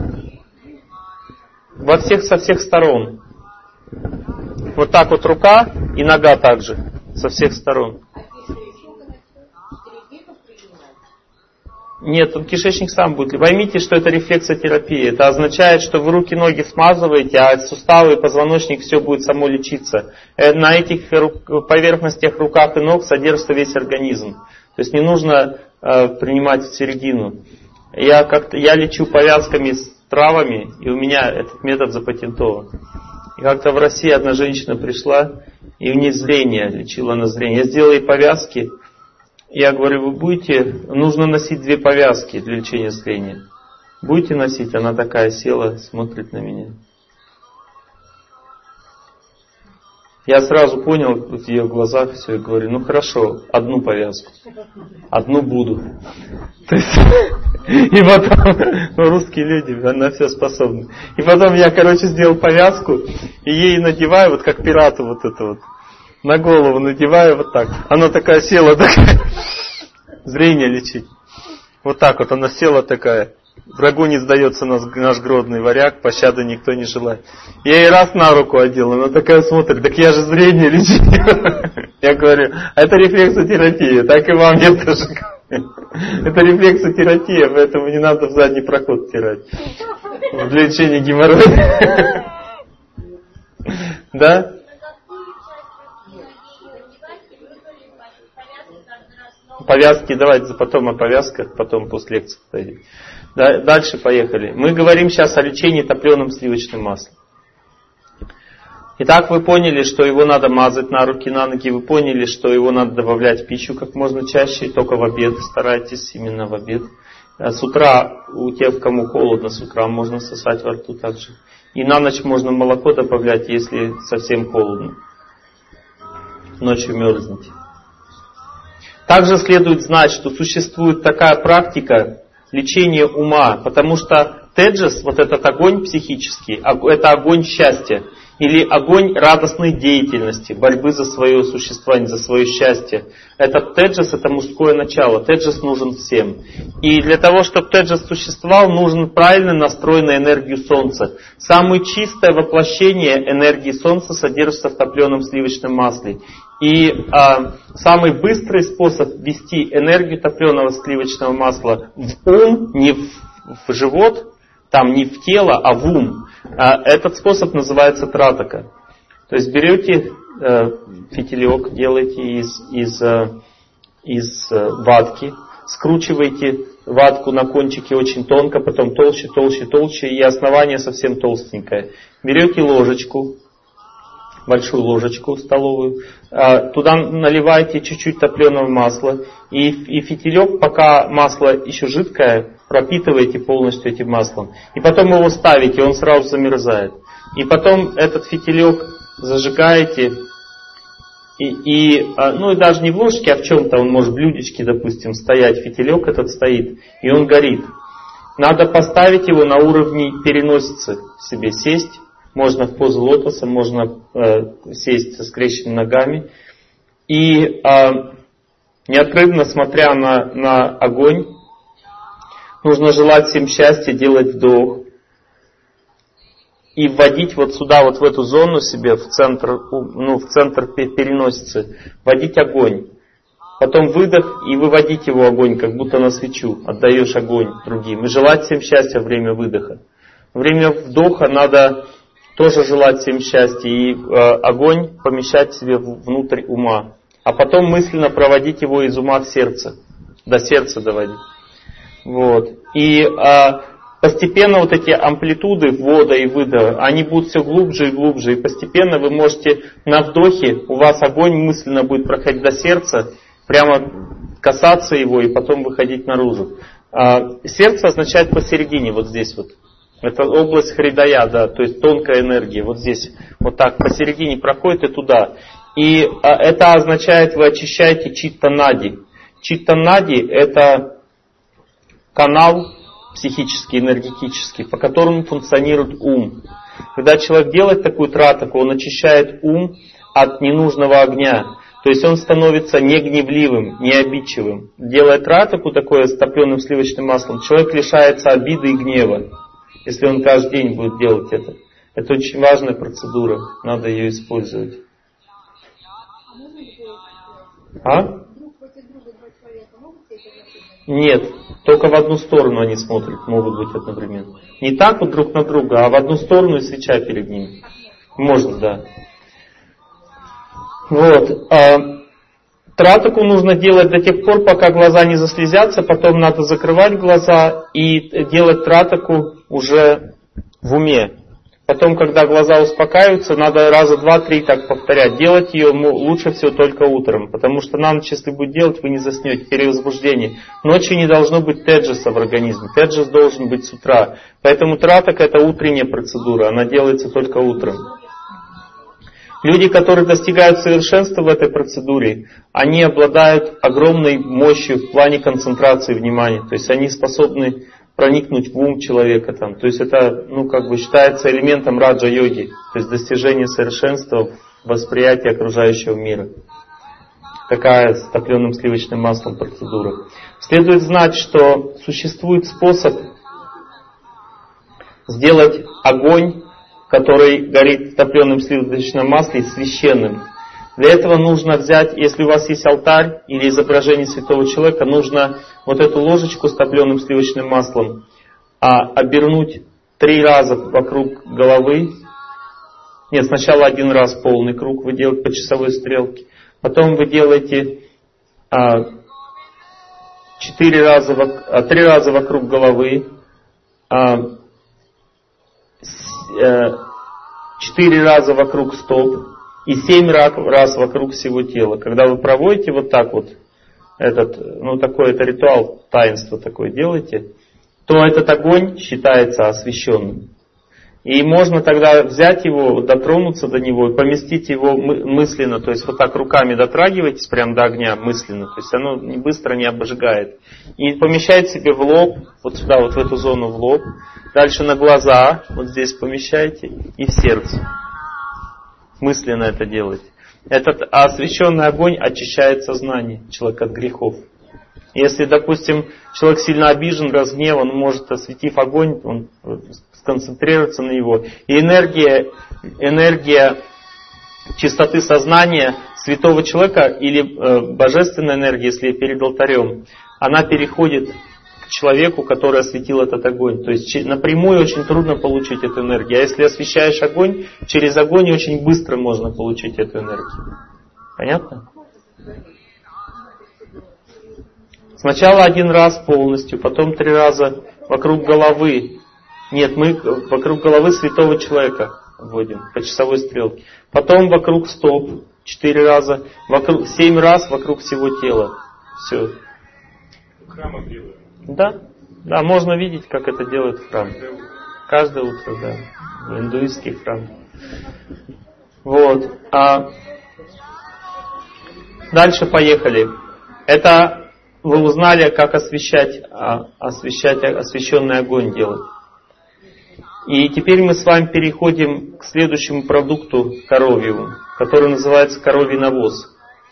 Во всех, со всех сторон. Вот так вот рука и нога также. Со всех сторон. Нет, он кишечник сам будет. Поймите, что это рефлексотерапия. Это означает, что вы руки-ноги смазываете, а суставы и позвоночник все будет само лечиться. На этих поверхностях руках и ног содержится весь организм. То есть не нужно э, принимать в середину. Я, как-то, я лечу повязками с травами, и у меня этот метод запатентован. И как-то в России одна женщина пришла, и у нее зрение, лечила на зрение. Я сделал ей повязки. Я говорю, вы будете, нужно носить две повязки для лечения зрения. Будете носить? Она такая села, смотрит на меня. Я сразу понял в ее глазах все и говорю, ну хорошо, одну повязку. Одну буду. То есть, и потом, ну, русские люди, она все способны. И потом я, короче, сделал повязку, и ей надеваю, вот как пирату вот это вот, на голову надеваю вот так. Она такая села, такая, зрение лечить. Вот так вот она села такая, Врагу не сдается наш, наш грозный варяг, пощады никто не желает. Я ей раз на руку одел, она такая смотрит, так я же зрение лечу. Я говорю, это рефлексотерапия, так и вам я тоже говорю. Это рефлексотерапия, поэтому не надо в задний проход тирать. Для лечения геморроя. Да? Повязки, давайте потом о повязках, потом после лекции пойдем. Дальше поехали. Мы говорим сейчас о лечении топленым сливочным маслом. Итак, вы поняли, что его надо мазать на руки, на ноги. Вы поняли, что его надо добавлять в пищу как можно чаще, только в обед. Старайтесь именно в обед. С утра, у тех, кому холодно, с утра можно сосать во рту также. И на ночь можно молоко добавлять, если совсем холодно. Ночью мерзнете. Также следует знать, что существует такая практика лечения ума, потому что теджес, вот этот огонь психический, это огонь счастья, или огонь радостной деятельности, борьбы за свое существование, за свое счастье. Этот теджес, это мужское начало, теджес нужен всем. И для того, чтобы теджес существовал, нужен правильный настрой на энергию Солнца. Самое чистое воплощение энергии Солнца содержится в топленом сливочном масле. И а, самый быстрый способ ввести энергию топленого сливочного масла в ум, не в, в живот, там не в тело, а в ум. А, этот способ называется тратака. То есть берете э, фитилек, делаете из, из, э, из э, ватки, скручиваете ватку на кончике очень тонко, потом толще, толще, толще, и основание совсем толстенькое. Берете ложечку, большую ложечку столовую, туда наливаете чуть-чуть топленого масла, и, и фитилек, пока масло еще жидкое, пропитываете полностью этим маслом. И потом его ставите, он сразу замерзает. И потом этот фитилек зажигаете, и, и, ну и даже не в ложке, а в чем-то, он может в блюдечке, допустим, стоять, фитилек этот стоит, и он горит. Надо поставить его на уровне переносицы, себе сесть. Можно в позу лотоса, можно э, сесть со скрещенными ногами. И э, неотрывно, смотря на, на огонь, нужно желать всем счастья, делать вдох. И вводить вот сюда, вот в эту зону себе, в центр, ну, в центр переносицы, вводить огонь. Потом выдох и выводить его огонь, как будто на свечу. Отдаешь огонь другим. И желать всем счастья во время выдоха. Во время вдоха надо тоже желать всем счастья и э, огонь помещать себе внутрь ума. А потом мысленно проводить его из ума в сердце. До сердца доводить. Вот. И э, постепенно вот эти амплитуды ввода и выдоха, они будут все глубже и глубже. И постепенно вы можете на вдохе, у вас огонь мысленно будет проходить до сердца, прямо касаться его и потом выходить наружу. Э, сердце означает посередине, вот здесь вот. Это область хридая, да, то есть тонкая энергия. Вот здесь, вот так, посередине проходит и туда. И а, это означает, вы очищаете читта-нади. Читта-нади – это канал психический, энергетический, по которому функционирует ум. Когда человек делает такую тратаку, он очищает ум от ненужного огня. То есть он становится не гневливым, не обидчивым. Делая тратаку такое с топленым сливочным маслом, человек лишается обиды и гнева. Если он каждый день будет делать это. Это очень важная процедура. Надо ее использовать. А? Нет. Только в одну сторону они смотрят. Могут быть одновременно. Не так вот друг на друга, а в одну сторону и свеча перед ними. Можно, да. Вот. Тратаку нужно делать до тех пор, пока глаза не заслезятся, потом надо закрывать глаза и делать тратаку уже в уме. Потом, когда глаза успокаиваются, надо раза два-три так повторять. Делать ее лучше всего только утром, потому что на ночь, если будет делать, вы не заснете, перевозбуждение. Ночью не должно быть теджеса в организме, теджес должен быть с утра. Поэтому тратака это утренняя процедура, она делается только утром. Люди, которые достигают совершенства в этой процедуре, они обладают огромной мощью в плане концентрации внимания. То есть они способны проникнуть в ум человека. Там. То есть это ну, как бы считается элементом раджа-йоги. То есть достижение совершенства в восприятии окружающего мира. Такая с топленым сливочным маслом процедура. Следует знать, что существует способ сделать огонь, который горит в топленом сливочном масле, священным. Для этого нужно взять, если у вас есть алтарь или изображение святого человека, нужно вот эту ложечку с топленым сливочным маслом а, обернуть три раза вокруг головы. Нет, сначала один раз полный круг вы делаете по часовой стрелке. Потом вы делаете а, четыре раза, а, три раза вокруг головы, а, с, а, четыре раза вокруг стоп и семь раз вокруг всего тела. Когда вы проводите вот так вот, этот, ну такой это ритуал, таинство такое делаете, то этот огонь считается освященным. И можно тогда взять его, дотронуться до него и поместить его мысленно, то есть вот так руками дотрагиваетесь прямо до огня мысленно, то есть оно быстро не обжигает. И помещает себе в лоб, вот сюда, вот в эту зону в лоб, дальше на глаза, вот здесь помещаете, и в сердце. Мысленно это делаете. Этот освященный огонь очищает сознание человека от грехов. Если, допустим, человек сильно обижен, разгневан, он может, осветив огонь, он сконцентрироваться на него. И энергия, энергия чистоты сознания святого человека или э, божественная энергия, если перед алтарем, она переходит к человеку, который осветил этот огонь. То есть напрямую очень трудно получить эту энергию. А если освещаешь огонь, через огонь очень быстро можно получить эту энергию. Понятно? Сначала один раз полностью, потом три раза вокруг головы. Нет, мы вокруг головы святого человека вводим по часовой стрелке. Потом вокруг стоп четыре раза, вокруг, семь раз вокруг всего тела. Все. В храмах делают. Да, да, можно видеть, как это делают в храме. Каждое утро, да. В индуистских храмах. Вот. А дальше поехали. Это вы узнали, как освещать, освещать освященный огонь делать. И теперь мы с вами переходим к следующему продукту коровьему, который называется коровий навоз.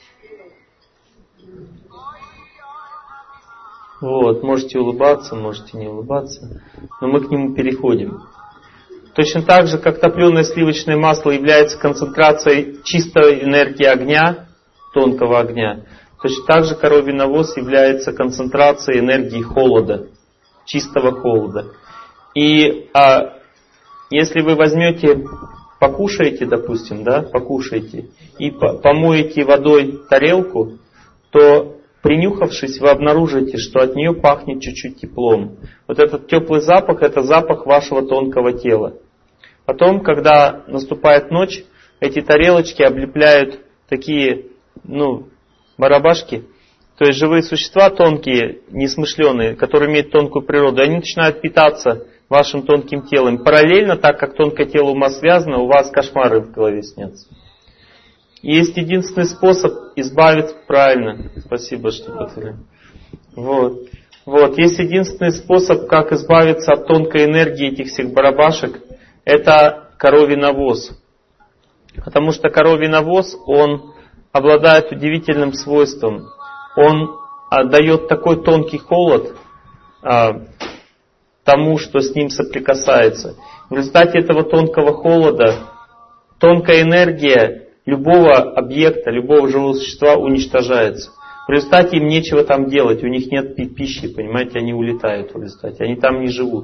Вот, можете улыбаться, можете не улыбаться, но мы к нему переходим. Точно так же, как топленое сливочное масло является концентрацией чистой энергии огня, тонкого огня, точно так же коровий навоз является концентрацией энергии холода, чистого холода. И а, если вы возьмете, покушаете, допустим, да, покушаете, и помоете водой тарелку, то, принюхавшись, вы обнаружите, что от нее пахнет чуть-чуть теплом. Вот этот теплый запах, это запах вашего тонкого тела. Потом, когда наступает ночь, эти тарелочки облепляют такие, ну, барабашки, то есть живые существа тонкие, несмышленые, которые имеют тонкую природу, они начинают питаться вашим тонким телом. Параллельно, так как тонкое тело ума связано, у вас кошмары в голове снятся. Есть единственный способ избавиться, правильно, спасибо, что подтвердили. Вот. Вот, есть единственный способ, как избавиться от тонкой энергии этих всех барабашек, это коровий навоз. Потому что коровий навоз, он обладает удивительным свойством. Он а, дает такой тонкий холод а, тому, что с ним соприкасается. В результате этого тонкого холода тонкая энергия любого объекта, любого живого существа уничтожается. В результате им нечего там делать, у них нет пищи, понимаете, они улетают в результате, они там не живут.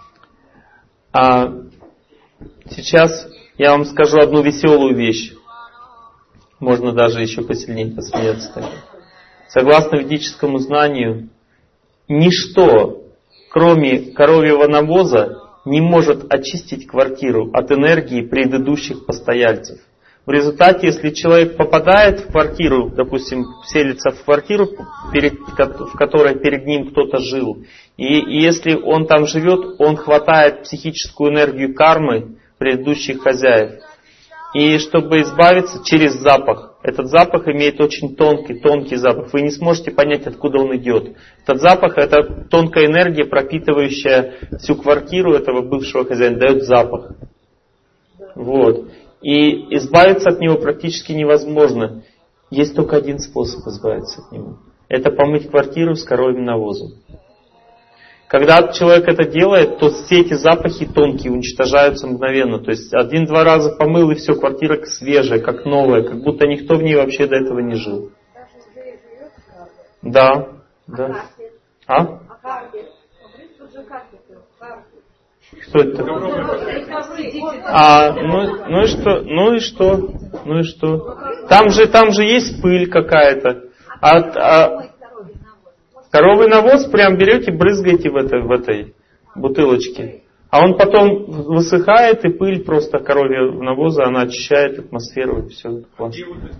А сейчас я вам скажу одну веселую вещь. Можно даже еще посильнее посмеяться. Согласно ведическому знанию, ничто, кроме коровьего навоза, не может очистить квартиру от энергии предыдущих постояльцев. В результате, если человек попадает в квартиру, допустим, селится в квартиру, перед, в которой перед ним кто-то жил, и, и если он там живет, он хватает психическую энергию кармы предыдущих хозяев. И чтобы избавиться через запах, этот запах имеет очень тонкий, тонкий запах. Вы не сможете понять, откуда он идет. Этот запах, это тонкая энергия, пропитывающая всю квартиру этого бывшего хозяина, дает запах. Вот. И избавиться от него практически невозможно. Есть только один способ избавиться от него. Это помыть квартиру с коровьим навозом. Когда человек это делает, то все эти запахи тонкие уничтожаются мгновенно. То есть один-два раза помыл, и все, квартира свежая, как новая, как будто никто в ней вообще до этого не жил. Да, да. А? Что это? А, ну, ну и что? Ну и что? Ну и что? Там же, там же есть пыль какая-то. А, а, коровий навоз прям берете, брызгаете в этой, в этой бутылочке. А он потом высыхает, и пыль просто коровьего навоза, она очищает атмосферу, и все классно.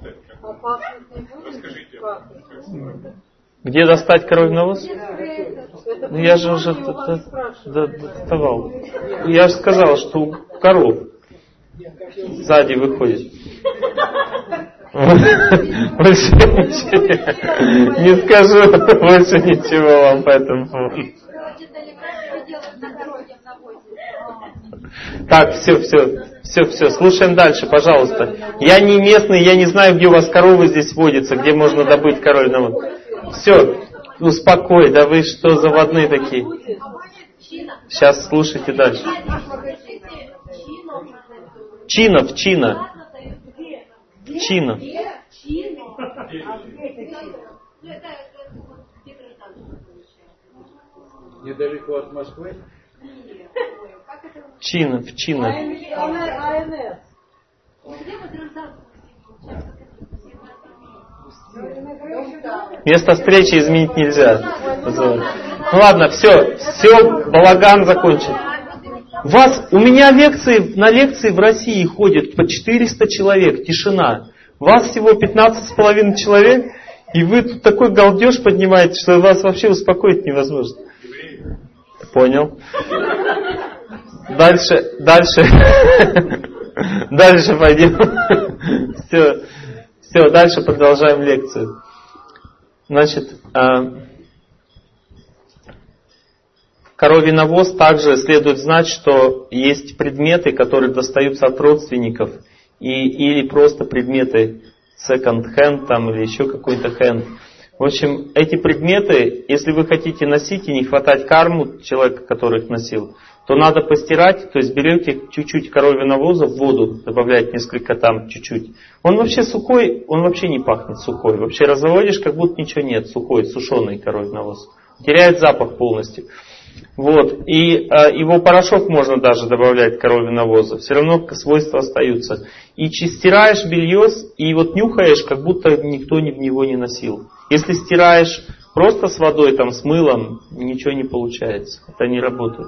Где достать коровий навоз? Ну, я же уже доставал. Я же сказал, что у коров сзади выходит. Больше ничего не скажу, больше ничего вам по этому поводу. Так, все, все, все, все, слушаем дальше, пожалуйста. Я не местный, я не знаю, где у вас коровы здесь водятся, где можно добыть коровий навоз. Все, успокой, да вы что, заводные такие? Сейчас слушайте дальше. Чинов, Чина. Чина. Недалеко от Москвы? Чинов, Чина. Место встречи изменить нельзя. Ну ладно, все, все, балаган закончен. Вас, у меня лекции, на лекции в России ходит по четыреста человек, тишина. Вас всего пятнадцать с половиной человек, и вы тут такой галдеж поднимаете, что вас вообще успокоить невозможно. Понял. Дальше, дальше, дальше пойдем. Все, все, дальше продолжаем лекцию. Значит, коровий навоз также следует знать, что есть предметы, которые достаются от родственников, и, или просто предметы second-hand там, или еще какой-то hand. В общем, эти предметы, если вы хотите носить и не хватать карму человека, который их носил, то надо постирать, то есть берете чуть-чуть коровьего навоза в воду, добавляете несколько там чуть-чуть. Он вообще сухой, он вообще не пахнет сухой. Вообще разводишь, как будто ничего нет, сухой, сушеный коровий навоз. Теряет запах полностью. Вот. И э, его порошок можно даже добавлять коровьего навоза. Все равно свойства остаются. И стираешь белье, и вот нюхаешь, как будто никто в него не носил. Если стираешь просто с водой, там, с мылом, ничего не получается. Это не работает.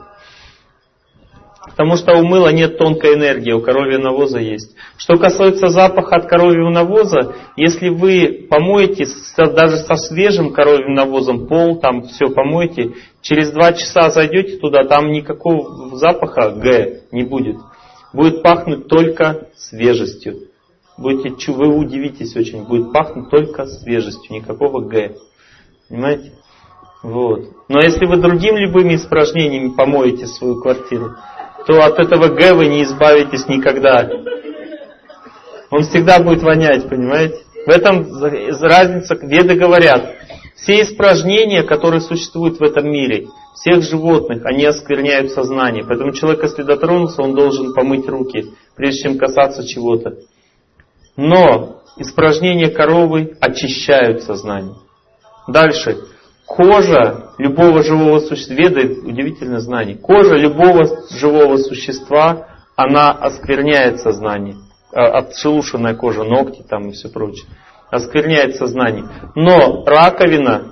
Потому что у мыла нет тонкой энергии, у коровьего навоза есть. Что касается запаха от коровьего навоза, если вы помоете даже со свежим коровьим навозом пол, там все помоете, через два часа зайдете туда, там никакого запаха Г не будет. Будет пахнуть только свежестью. Будете, вы удивитесь очень, будет пахнуть только свежестью, никакого Г. Понимаете? Вот. Но если вы другими любыми испражнениями помоете свою квартиру, то от этого Г вы не избавитесь никогда. Он всегда будет вонять, понимаете? В этом разница. Веды говорят, все испражнения, которые существуют в этом мире, всех животных, они оскверняют сознание. Поэтому человек, если дотронулся, он должен помыть руки, прежде чем касаться чего-то. Но испражнения коровы очищают сознание. Дальше. Кожа любого живого существа, веды удивительное знание, кожа любого живого существа, она оскверняет сознание. Отшелушенная кожа, ногти там и все прочее. Оскверняет сознание. Но раковина,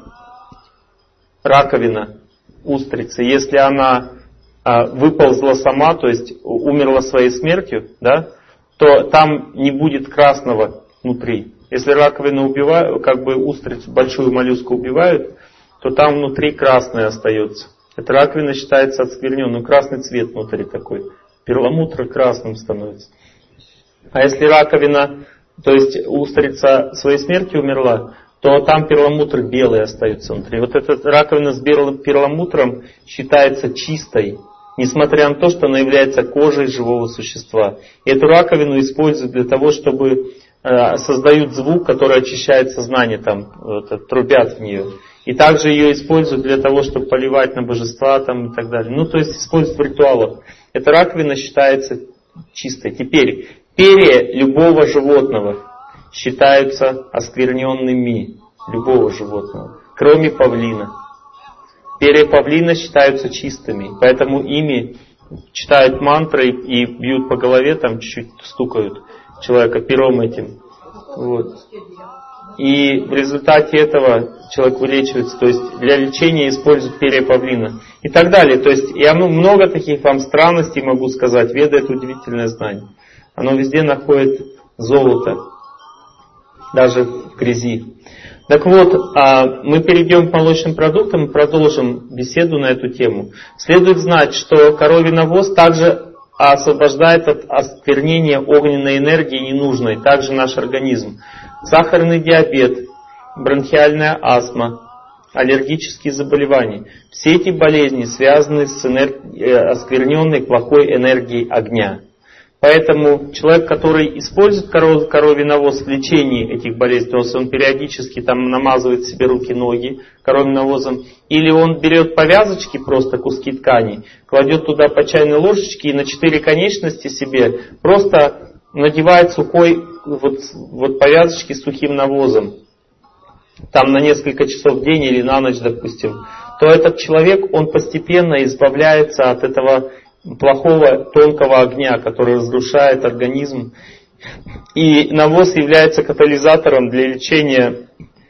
раковина устрицы, если она выползла сама, то есть умерла своей смертью, да, то там не будет красного внутри. Если раковину убивают, как бы устрицу, большую моллюску убивают, то там внутри красное остается. Эта раковина считается оскверненной, красный цвет внутри такой. Перламутр красным становится. А если раковина, то есть устрица своей смертью умерла, то там перламутр белый остается внутри. Вот эта раковина с белым перламутром считается чистой, несмотря на то, что она является кожей живого существа. И эту раковину используют для того, чтобы э, создают звук, который очищает сознание, там, вот, трубят в нее. И также ее используют для того, чтобы поливать на божества там, и так далее. Ну, то есть используют в ритуалах. Эта раковина считается чистой. Теперь, перья любого животного считаются оскверненными. Любого животного. Кроме павлина. Перья павлина считаются чистыми. Поэтому ими читают мантры и бьют по голове, там чуть-чуть стукают человека пером этим. Вот. И в результате этого человек вылечивается. То есть для лечения используют перья павлина. И так далее. То есть я много таких вам странностей могу сказать. Веда — это удивительное знание. Оно везде находит золото. Даже в грязи. Так вот, мы перейдем к молочным продуктам и продолжим беседу на эту тему. Следует знать, что коровий навоз также освобождает от осквернения огненной энергии ненужной, также наш организм. Сахарный диабет, бронхиальная астма, аллергические заболевания. Все эти болезни связаны с энерг... оскверненной плохой энергией огня. Поэтому человек, который использует коров, коровий навоз в лечении этих болезней, то есть он периодически там намазывает себе руки, ноги коровьим навозом, или он берет повязочки, просто куски ткани, кладет туда по чайной ложечке и на четыре конечности себе просто надевает сухой вот, вот повязочки с сухим навозом, там на несколько часов в день или на ночь, допустим, то этот человек, он постепенно избавляется от этого плохого тонкого огня, который разрушает организм. И навоз является катализатором для лечения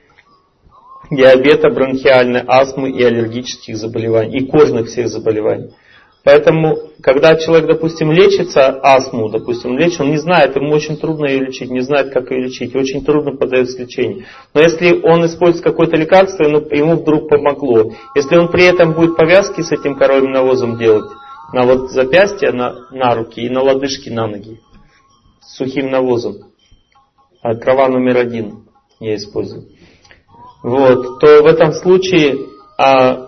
диабета, бронхиальной астмы и аллергических заболеваний, и кожных всех заболеваний. Поэтому, когда человек, допустим, лечится астму, допустим, лечит, он не знает, ему очень трудно ее лечить, не знает, как ее лечить, очень трудно поддается лечению. Но если он использует какое-то лекарство, ему вдруг помогло. Если он при этом будет повязки с этим коровьим навозом делать, на вот запястье, на, на руки и на лодыжки, на ноги. С сухим навозом. А трава номер один я использую. Вот. То в этом случае а,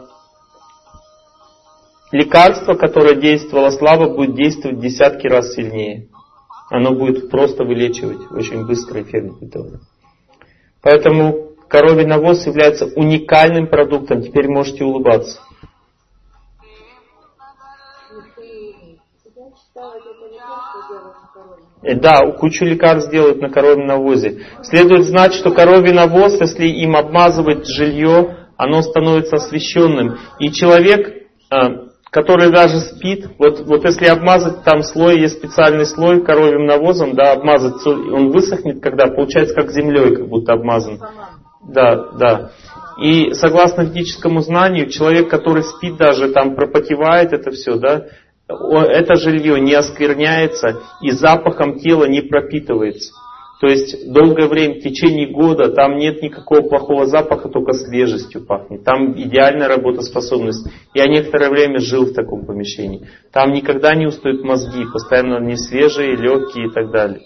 лекарство, которое действовало слабо, будет действовать в десятки раз сильнее. Оно будет просто вылечивать. Очень быстрый эффект будет. Поэтому коровий навоз является уникальным продуктом. Теперь можете улыбаться. Да, кучу лекарств делают на коровьем навозе. Следует знать, что коровий навоз, если им обмазывать жилье, оно становится освященным. И человек, который даже спит, вот, вот если обмазать там слой, есть специальный слой коровьим навозом, да, обмазать, он высохнет, когда получается как землей, как будто обмазан. Да, да. И согласно ведическому знанию, человек, который спит даже, там пропотевает это все, да, это жилье не оскверняется и запахом тела не пропитывается. То есть долгое время, в течение года, там нет никакого плохого запаха, только свежестью пахнет. Там идеальная работоспособность. Я некоторое время жил в таком помещении. Там никогда не устают мозги, постоянно не свежие, легкие и так далее.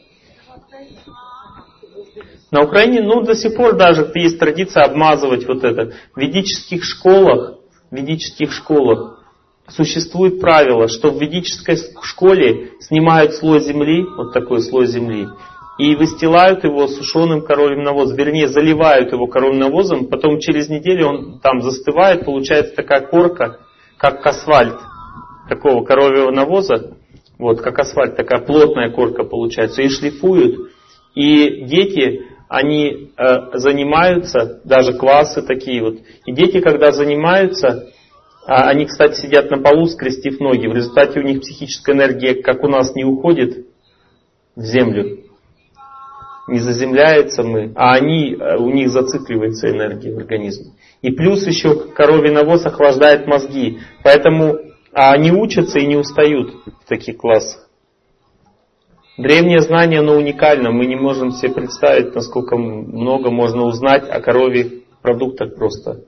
На Украине, ну, до сих пор даже есть традиция обмазывать вот это. В ведических школах, в ведических школах существует правило, что в ведической школе снимают слой земли, вот такой слой земли, и выстилают его сушеным коровьим навозом, вернее, заливают его коровьим навозом, потом через неделю он там застывает, получается такая корка, как асфальт, такого коровьего навоза, вот, как асфальт, такая плотная корка получается, и шлифуют, и дети, они э, занимаются, даже классы такие вот, и дети, когда занимаются, они, кстати, сидят на полу, скрестив ноги. В результате у них психическая энергия, как у нас, не уходит в землю. Не заземляется мы, а они, у них зацикливается энергия в организме. И плюс еще коровий навоз охлаждает мозги. Поэтому а они учатся и не устают в таких классах. Древнее знание, оно уникально. Мы не можем себе представить, насколько много можно узнать о коровьих продуктах просто.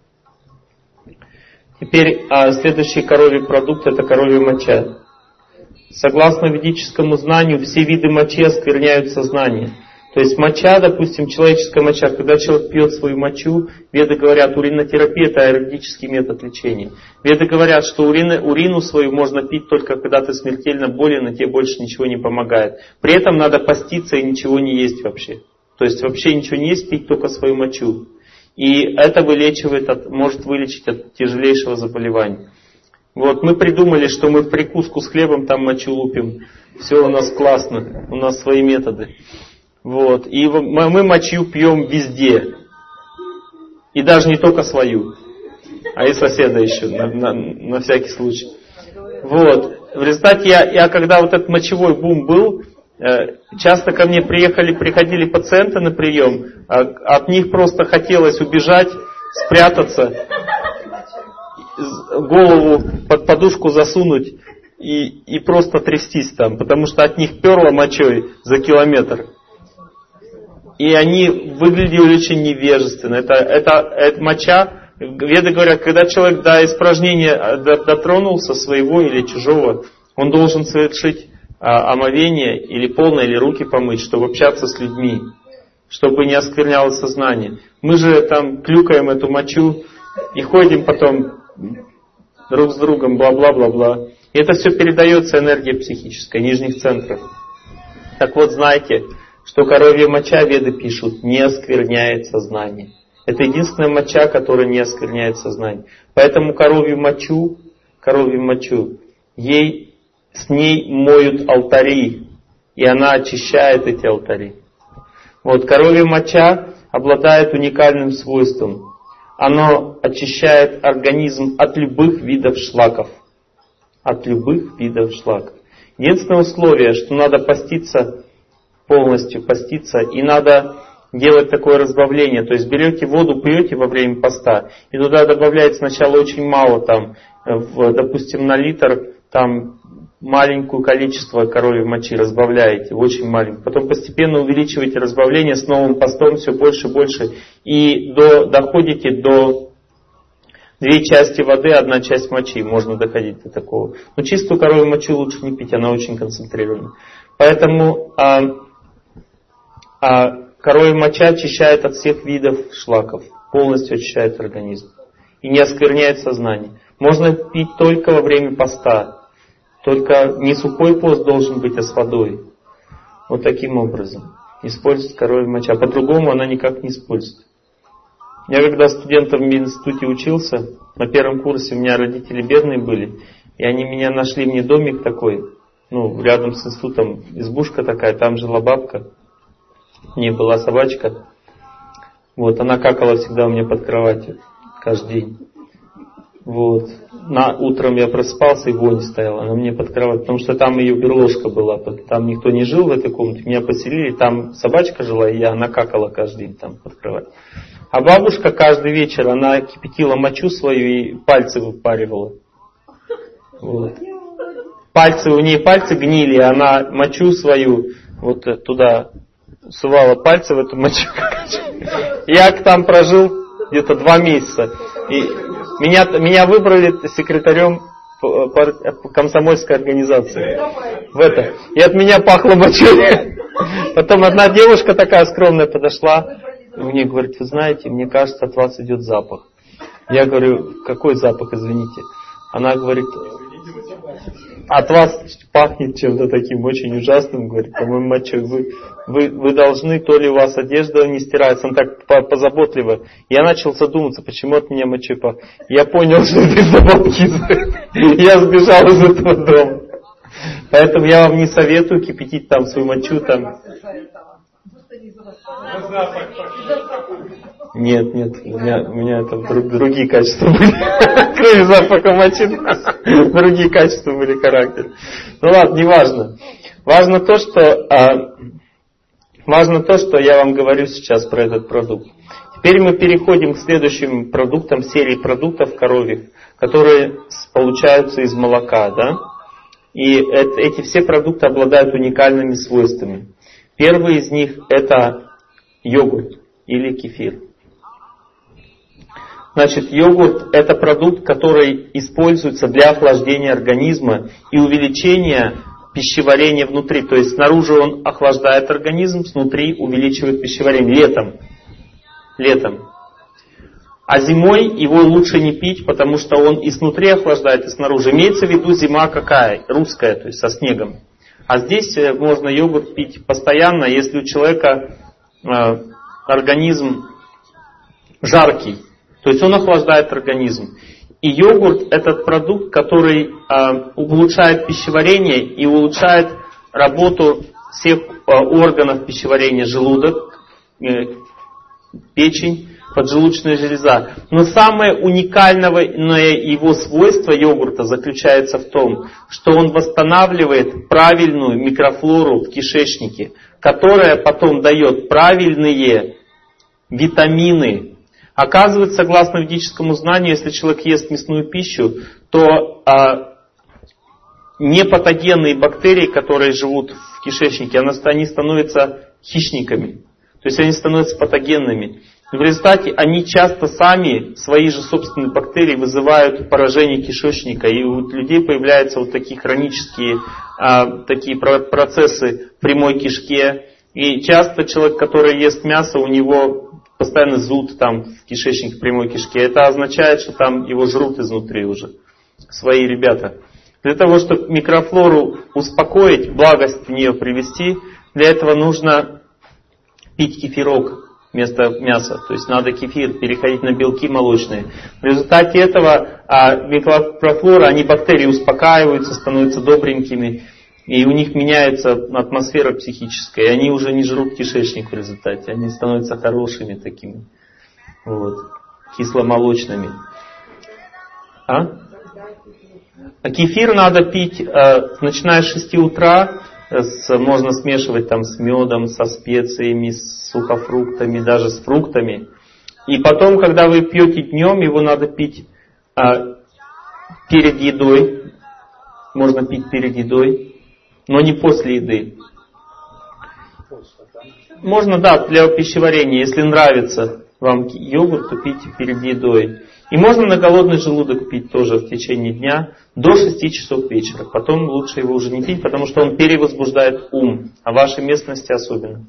Теперь а, следующий коровий продукт — это коровья моча. Согласно ведическому знанию, все виды мочи оскверняют сознание. То есть моча, допустим, человеческая моча, когда человек пьет свою мочу, веды говорят, уринотерапия — это аюрведический метод лечения. Веды говорят, что урины, урину свою можно пить только когда ты смертельно болен, и тебе больше ничего не помогает. При этом надо поститься и ничего не есть вообще. То есть вообще ничего не есть, пить только свою мочу. И это вылечивает от, может вылечить от тяжелейшего заболевания. Вот, мы придумали, что мы в прикуску с хлебом там мочу лупим. Все у нас классно, у нас свои методы. Вот, и мы мочу пьем везде. И даже не только свою, а и соседа еще, на, на, на всякий случай. Вот, в результате я, я когда вот этот мочевой бум был, часто ко мне приехали, приходили пациенты на прием, от них просто хотелось убежать, спрятаться, голову под подушку засунуть и, и просто трястись там, потому что от них перло мочой за километр. И они выглядели очень невежественно. Это, это, это моча, веды говорят, когда человек до испражнения дотронулся своего или чужого, он должен совершить омовение или полное, или руки помыть, чтобы общаться с людьми, чтобы не осквернялось сознание. Мы же там клюкаем эту мочу и ходим потом друг с другом, бла-бла-бла-бла. И это все передается энергия психическая, нижних центров. Так вот, знайте, что коровья моча, веды пишут, не оскверняет сознание. Это единственная моча, которая не оскверняет сознание. Поэтому коровью мочу, коровью мочу, ей, с ней моют алтари, и она очищает эти алтари. Вот, коровья моча обладает уникальным свойством. Оно очищает организм от любых видов шлаков. От любых видов шлаков. Единственное условие, что надо поститься, полностью поститься, и надо делать такое разбавление. То есть берете воду, пьете во время поста, и туда добавляете сначала очень мало, там, в, допустим, на литр, там, маленькое количество коровьей мочи разбавляете, очень маленькое. Потом постепенно увеличиваете разбавление, с новым постом все больше и больше. И до, доходите до две части воды, одна часть мочи. Можно доходить до такого. Но чистую коровью мочу лучше не пить, она очень концентрирована. Поэтому а, а, коровья моча очищает от всех видов шлаков. Полностью очищает организм. И не оскверняет сознание. Можно пить только во время поста. Только не сухой пост должен быть, а с водой. Вот таким образом. Используется коровья моча. По-другому она никак не используется. Я когда студентом в институте учился, на первом курсе у меня родители бедные были, и они меня нашли, мне домик такой, ну, рядом с институтом, избушка такая, там жила бабка, у нее была собачка. Вот, она какала всегда у меня под кроватью, каждый день. Вот. На, утром я просыпался, и вонь стояла на мне под кроватью, потому что там ее берложка была, там никто не жил в этой комнате, меня поселили, там собачка жила, и я накакала каждый день там под кроватью. А бабушка каждый вечер, она кипятила мочу свою и пальцы выпаривала. Вот. Пальцы, у нее пальцы гнили, она мочу свою вот туда сувала пальцы в эту мочу. Я там прожил где-то два месяца. И меня, меня выбрали секретарем комсомольской организации. В это. И от меня пахло мочой. Потом одна девушка такая скромная подошла. Мне говорит, вы знаете, мне кажется, от вас идет запах. Я говорю, какой запах, извините? Она говорит, от вас пахнет чем-то таким очень ужасным, говорит, по-моему, мочой. Вы, вы, вы должны, то ли у вас одежда не стирается, он так позаботливо. Я начал задуматься, почему от меня мочой пахнет. Я понял, что это из-за бабки. Я сбежал из этого дома. Поэтому я вам не советую кипятить там свою мочу. Там. Нет, нет, у меня, у меня там друг, другие качества были. Кроме запаха мочи, другие качества были характер. Ну ладно, не важно. Важно то, что, а, важно то, что я вам говорю сейчас про этот продукт. Теперь мы переходим к следующим продуктам, серии продуктов коровьих, которые получаются из молока, да? И это, эти все продукты обладают уникальными свойствами. Первый из них это йогурт или кефир. Значит, йогурт это продукт, который используется для охлаждения организма и увеличения пищеварения внутри. То есть снаружи он охлаждает организм, снутри увеличивает пищеварение. Летом. Летом. А зимой его лучше не пить, потому что он и снутри охлаждает, и снаружи. Имеется в виду зима какая? Русская, то есть со снегом. А здесь можно йогурт пить постоянно, если у человека э, организм жаркий. То есть он охлаждает организм. И йогурт — это продукт, который э, улучшает пищеварение и улучшает работу всех э, органов пищеварения: желудок, э, печень, поджелудочная железа. Но самое уникальное его свойство йогурта заключается в том, что он восстанавливает правильную микрофлору в кишечнике, которая потом дает правильные витамины. Оказывается, согласно ведическому знанию, если человек ест мясную пищу, то а, непатогенные бактерии, которые живут в кишечнике, они становятся хищниками. То есть они становятся патогенными. И в результате они часто сами, свои же собственные бактерии, вызывают поражение кишечника. И у людей появляются вот такие хронические а, такие процессы в прямой кишке. И часто человек, который ест мясо, у него постоянно зуд там в кишечнике, в прямой кишке. Это означает, что там его жрут изнутри уже. Свои ребята. Для того, чтобы микрофлору успокоить, благость в нее привести, для этого нужно пить кефирок вместо мяса. То есть надо кефир переходить на белки молочные. В результате этого а, микрофлора, они бактерии успокаиваются, становятся добренькими. И у них меняется атмосфера психическая. И они уже не жрут кишечник в результате. Они становятся хорошими такими. Вот. Кисломолочными. А? А кефир надо пить, э, начиная с шести утра. С, можно смешивать там с медом, со специями, с сухофруктами, даже с фруктами. И потом, когда вы пьете днем, его надо пить э, перед едой. Можно пить перед едой. Но не после еды. Можно, да, для пищеварения. Если нравится вам йогурт, то пейте перед едой. И можно на голодный желудок пить тоже в течение дня до шести часов вечера. Потом лучше его уже не пить, потому что он перевозбуждает ум. А в вашей местности особенно.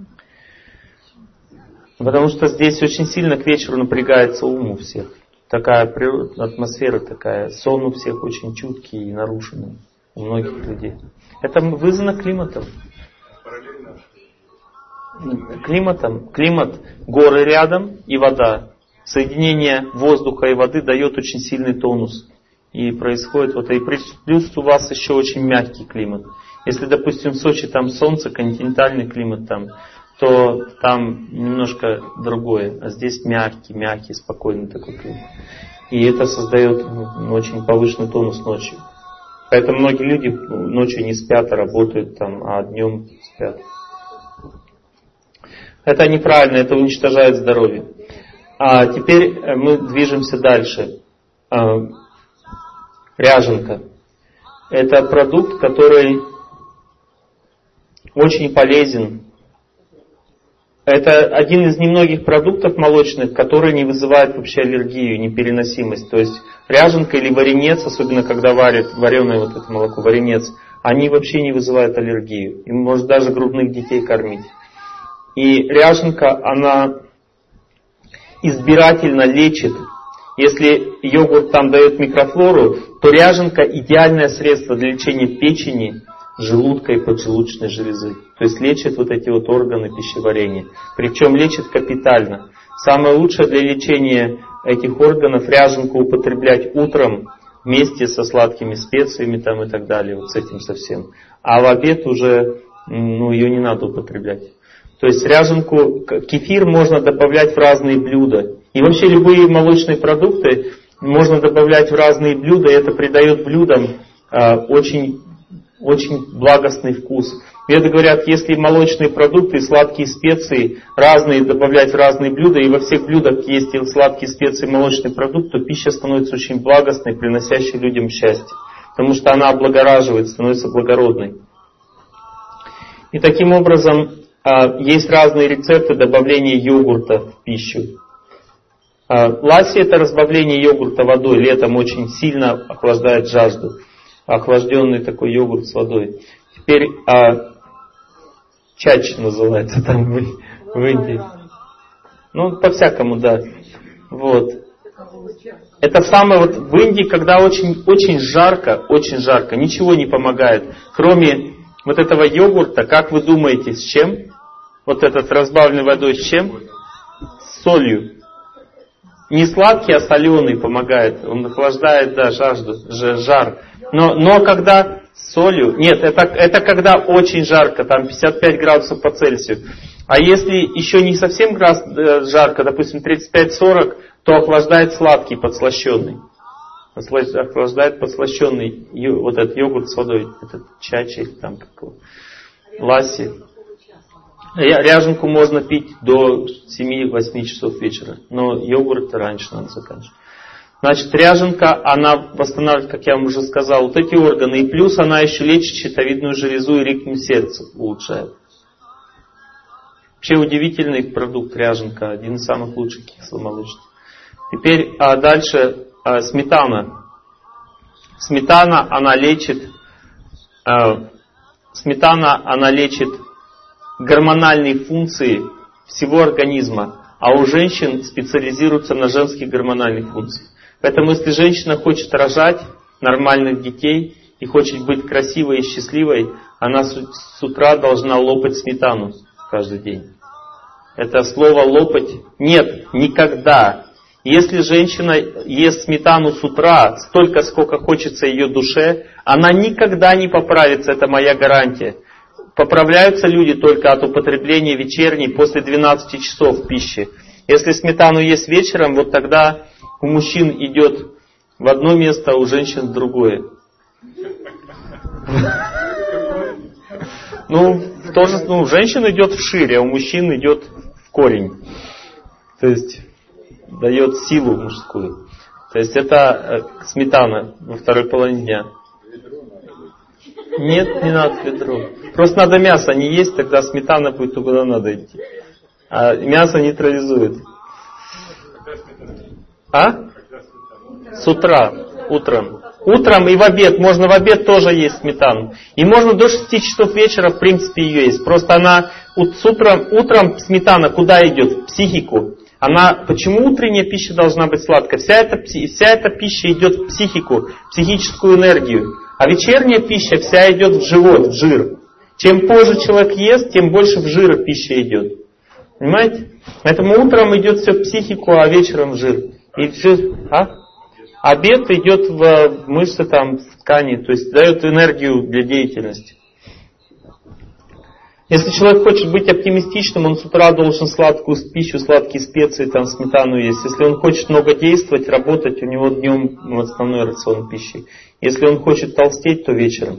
Потому что здесь очень сильно к вечеру напрягается ум у всех. Такая природа, атмосфера такая. Сон у всех очень чуткий и нарушенный. У многих людей. Это вызвано климатом. Климатом. Климат, горы рядом и вода. Соединение воздуха и воды дает очень сильный тонус. И происходит вот и плюс у вас еще очень мягкий климат. Если, допустим, в Сочи там солнце, континентальный климат там, то там немножко другое. А здесь мягкий, мягкий, спокойный такой климат. И это создает ну, очень повышенный тонус ночью. Поэтому многие люди ночью не спят, а работают там, а днем спят. Это неправильно, это уничтожает здоровье. А теперь мы движемся дальше. А, ряженка. Это продукт, который очень полезен. Это один из немногих продуктов молочных, который не вызывает вообще аллергию, непереносимость. То есть ряженка или варенец, особенно когда варят вареное вот это молоко, варенец, они вообще не вызывают аллергию. Им может даже грудных детей кормить. И ряженка, она избирательно лечит. Если йогурт там дает микрофлору, то ряженка идеальное средство для лечения печени, желудка и поджелудочной железы. То есть лечит вот эти вот органы пищеварения. Причем лечит капитально. Самое лучшее для лечения этих органов ряженку употреблять утром вместе со сладкими специями там и так далее, вот с этим совсем. А в обед уже ну, ее не надо употреблять. То есть ряженку, кефир можно добавлять в разные блюда. И вообще любые молочные продукты можно добавлять в разные блюда, и это придает блюдам э, очень очень благостный вкус. Веды говорят, если молочные продукты и сладкие специи разные добавлять в разные блюда, и во всех блюдах есть и сладкие специи и молочный продукт, то пища становится очень благостной, приносящей людям счастье. Потому что она облагораживает, становится благородной. И таким образом есть разные рецепты добавления йогурта в пищу. Ласси — это разбавление йогурта водой. Летом очень сильно охлаждает жажду. Охлажденный такой йогурт с водой. Теперь а, чач называется там в, в Индии. Ну, по-всякому, да. Вот. Это самое вот в Индии, когда очень, очень жарко, очень жарко, ничего не помогает. Кроме вот этого йогурта, как вы думаете, с чем? Вот этот разбавленный водой с чем? С солью. Не сладкий, а соленый помогает. Он охлаждает, да, жажду, жар. Но, но когда с солью... Нет, это, это когда очень жарко, там пятьдесят пять градусов по Цельсию. А если еще не совсем жарко, допустим, тридцать пять сорок, то охлаждает сладкий, подслащенный. Охлаждает подслащенный вот этот йогурт с водой, этот чачи, там какого, ласси. Ряженку можно пить до семи-восьми часов вечера, но йогурт раньше надо заканчивать. Значит, ряженка, она восстанавливает, как я вам уже сказал, вот эти органы. И плюс она еще лечит щитовидную железу и ритм сердца улучшает. Вообще удивительный продукт ряженка, один из самых лучших кисломолочных. Теперь а дальше а, сметана. Сметана, она лечит, а, сметана, она лечит гормональные функции всего организма, а у женщин специализируются на женских гормональных функциях. Поэтому если женщина хочет рожать нормальных детей и хочет быть красивой и счастливой, она с утра должна лопать сметану каждый день. Это слово лопать нет, никогда. Если женщина ест сметану с утра столько, сколько хочется ее душе, она никогда не поправится, это моя гарантия. Поправляются люди только от употребления вечерней после двенадцати часов пищи. Если сметану есть вечером, вот тогда у мужчин идет в одно место, а у женщин в другое. Ну, тоже, ну, у женщин идет вширь, а у мужчин идет в корень. То есть дает силу мужскую. То есть это сметана во второй половине дня. Нет, не надо ведро. Просто надо мясо не есть, тогда сметана будет туда, куда надо идти. А мясо нейтрализует. А? С утра, утром. Утром и в обед. Можно в обед тоже есть сметану. И можно до шести часов вечера, в принципе, ее есть. Просто она с утром, утром сметана куда идет? В психику. Она, почему утренняя пища должна быть сладкой? Вся эта, вся эта пища идет в психику, в психическую энергию. А вечерняя пища вся идет в живот, в жир. Чем позже человек ест, тем больше в жира пища идет. Понимаете? Поэтому утром идет все в психику, а вечером в жир. И все, а? Обед идет в мышцы, там, в ткани, то есть дает энергию для деятельности. Если человек хочет быть оптимистичным, он с утра должен сладкую пищу, сладкие специи, там, сметану есть. Если он хочет много действовать, работать, у него днем основной рацион пищи. Если он хочет толстеть, то вечером.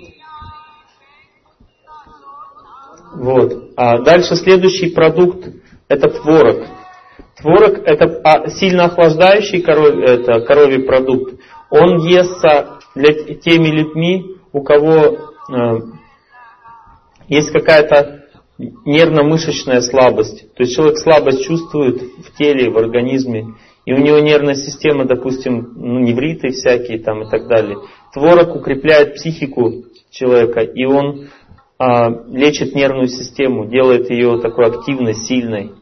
Вот. А дальше следующий продукт – это творог. Творог – это сильно охлаждающий коровий, это коровий продукт. Он естся для теми людьми, у кого э, есть какая-то нервно-мышечная слабость. То есть человек слабость чувствует в теле, в организме. И у него нервная система, допустим, ну, невриты всякие там и так далее. Творог укрепляет психику человека, и он а, лечит нервную систему, делает ее такой активной, сильной.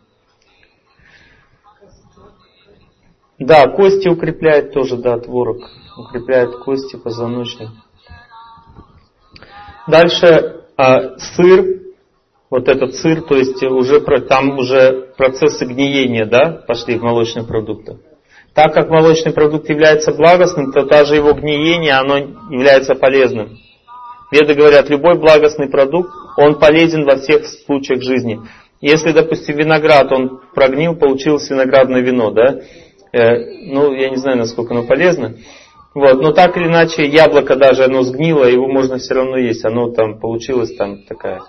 Да, кости укрепляет тоже, да, творог. Укрепляет кости, позвоночник. Дальше а, сыр. Вот этот сыр, то есть уже там уже процессы гниения, да, пошли в молочных продуктах. Так как молочный продукт является благостным, то даже его гниение, оно является полезным. Веды говорят, любой благостный продукт, он полезен во всех случаях жизни. Если, допустим, виноград, он прогнил, получилось виноградное вино, да, э, ну, я не знаю, насколько оно полезно. Вот, но так или иначе, яблоко даже, оно сгнило, его можно все равно есть, оно там получилось там такая...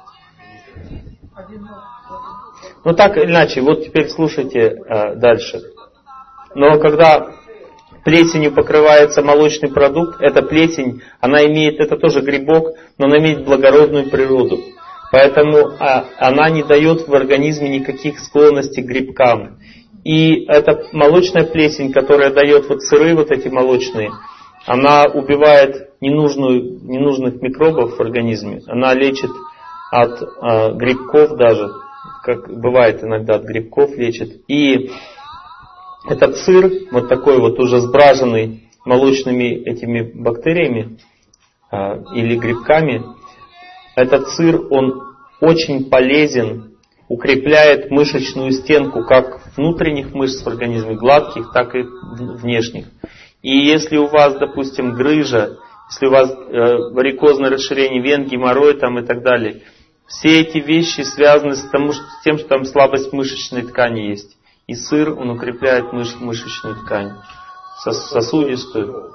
Ну так или иначе, вот теперь слушайте а, дальше. Но когда плесенью покрывается молочный продукт, эта плесень, она имеет, это тоже грибок, но она имеет благородную природу. Поэтому а, она не дает в организме никаких склонностей к грибкам. И эта молочная плесень, которая дает вот сыры вот эти молочные, она убивает ненужную, ненужных микробов в организме. Она лечит от э, грибков даже, как бывает иногда от грибков лечит. И этот сыр, вот такой вот уже сбраженный молочными этими бактериями э, или грибками, этот сыр, он очень полезен укрепляет мышечную стенку как внутренних мышц в организме, гладких, так и внешних. И если у вас, допустим, грыжа, если у вас э, варикозное расширение вен, геморрой там, и так далее, все эти вещи связаны с, тому, с тем, что там слабость мышечной ткани есть. И сыр, он укрепляет мыш, мышечную ткань, сос, сосудистую.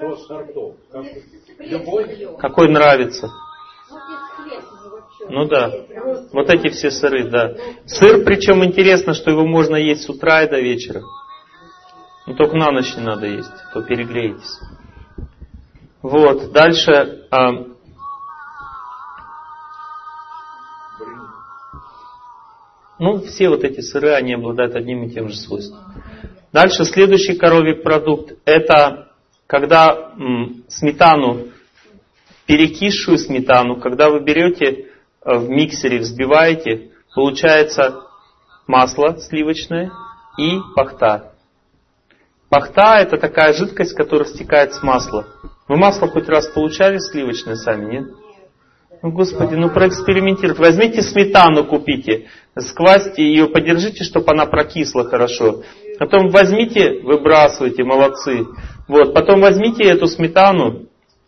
Какой нравится? Ну да. Вот эти все сыры, да. Сыр, причем интересно, что его можно есть с утра и до вечера. Но только на ночь не надо есть, а то перегреетесь. Вот, дальше. А, ну, все вот эти сыры, они обладают одним и тем же свойством. Дальше, следующий коровий продукт, это когда м, сметану, перекисшую сметану, когда вы берете в миксере, взбиваете, получается масло сливочное и пахта. Пахта — это такая жидкость, которая стекает с масла. Вы масло хоть раз получали сливочное сами, нет? Ну, Господи, ну проэкспериментируйте. Возьмите сметану, купите, сквасьте ее, подержите, чтобы она прокисла хорошо. Потом возьмите, выбрасывайте, молодцы. Вот, потом возьмите эту сметану,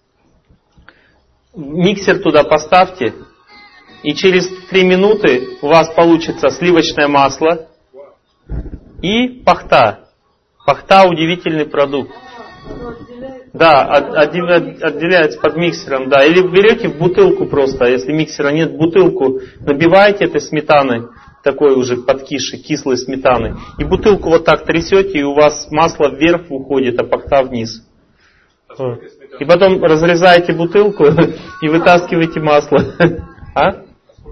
миксер туда поставьте, и через три минуты у вас получится сливочное масло и пахта. Пахта — удивительный продукт. Да, отделяется под миксером, да. Или берете в бутылку просто, а если миксера нет, бутылку набиваете этой сметаной, такой уже подкисшей, кислой сметаной, и бутылку вот так трясете, и у вас масло вверх уходит, а пахта вниз. И потом разрезаете бутылку и вытаскиваете масло. А?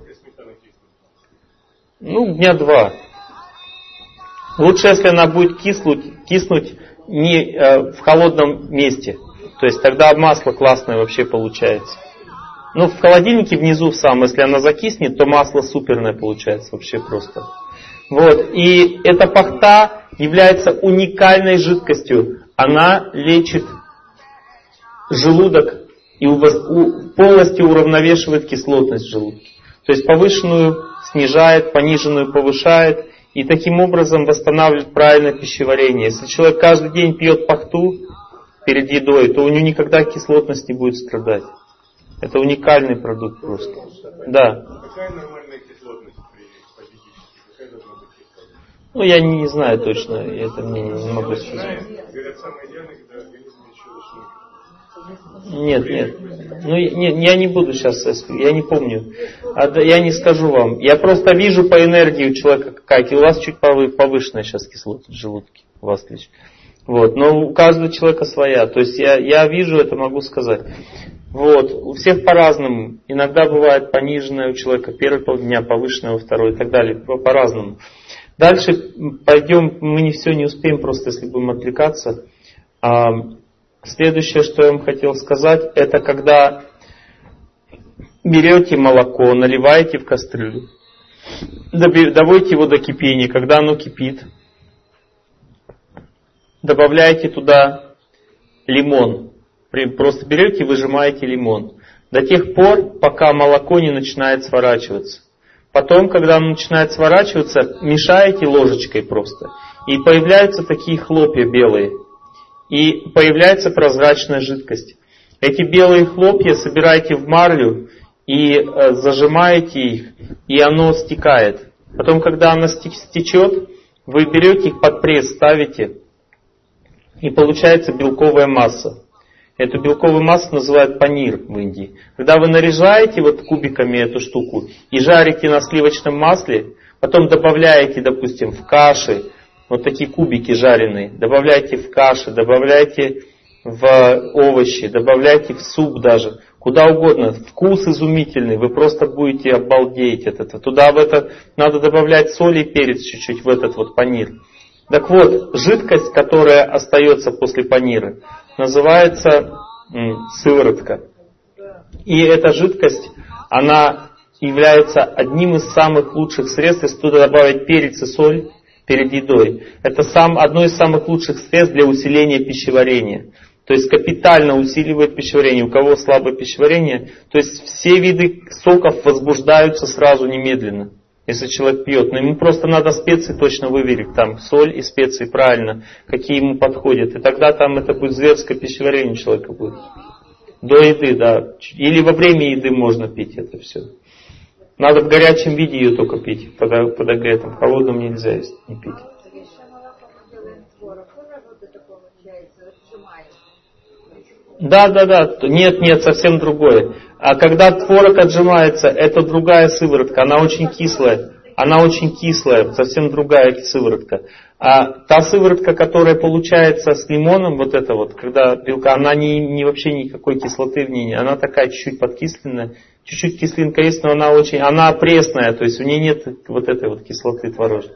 Ну, дня два. Лучше, если она будет киснуть, киснуть не э, в холодном месте. То есть тогда масло классное вообще получается. Ну, в холодильнике внизу сам, если она закиснет, то масло суперное получается вообще просто. Вот. И эта пахта является уникальной жидкостью. Она лечит желудок и полностью уравновешивает кислотность в желудке. То есть повышенную снижает, пониженную повышает. И таким образом восстанавливает правильное пищеварение. Если человек каждый день пьет пахту перед едой, то у него никогда кислотность не будет страдать. Это уникальный продукт просто. Да. Какая нормальная кислотность при диетической? Какая должна быть кислотность? Ну, я не знаю точно, я это мне не могу сказать. Говорят, самое идеальное, когда организм еще Нет, нет. Ну, нет, я не буду сейчас, я не помню. Я не скажу вам. Я просто вижу по энергии у человека какая. У вас чуть повышенная сейчас кислотность в желудке. У вас лично. Вот. Но у каждого человека своя. То есть я, я вижу это, могу сказать. Вот. У всех по-разному. Иногда бывает пониженная у человека первый полдня, повышенная во второй и так далее. По-разному. Дальше пойдем, мы не все не успеем, просто если будем отвлекаться. Следующее, что я вам хотел сказать, это когда берете молоко, наливаете в кастрюлю, доводите его до кипения, когда оно кипит, добавляете туда лимон. Просто берете и выжимаете лимон. До тех пор, пока молоко не начинает сворачиваться. Потом, когда оно начинает сворачиваться, мешаете ложечкой просто. И появляются такие хлопья белые. И появляется прозрачная жидкость. Эти белые хлопья собираете в марлю и э, зажимаете их, и оно стекает. Потом, когда оно стечет, вы берете их под пресс, ставите, и получается белковая масса. Эту белковую массу называют панир в Индии. Когда вы нарезаете вот кубиками эту штуку и жарите на сливочном масле, потом добавляете, допустим, в каши, вот такие кубики жареные, добавляйте в каши, добавляйте в овощи, добавляйте в суп даже, куда угодно. Вкус изумительный, вы просто будете обалдеть от этого. Туда в это надо добавлять соль и перец чуть-чуть в этот вот панир. Так вот, жидкость, которая остается после панира, называется м, сыворотка. И эта жидкость, она является одним из самых лучших средств, если туда добавить перец и соль перед едой. Это сам, одно из самых лучших средств для усиления пищеварения. То есть капитально усиливает пищеварение. У кого слабое пищеварение, то есть все виды соков возбуждаются сразу немедленно. если человек пьет. Но ему просто надо специи точно выверить. Там соль и специи правильно, какие ему подходят. И тогда там это будет зверское пищеварение у человека будет. До еды, да. Или во время еды можно пить это все. Надо в горячем виде ее только пить. Подогретом. В холодном нельзя не пить. Да, да, да. Нет, нет, совсем другое. А когда творог отжимается, это другая сыворотка. Она очень кислая. Она очень кислая, совсем другая сыворотка. А та сыворотка, которая получается с лимоном, вот эта вот, когда белка, она не, не вообще никакой кислоты в ней нет. Она такая чуть-чуть подкисленная. Чуть-чуть кислинка есть, но она очень, она пресная, то есть у нее нет вот этой вот кислоты творожной.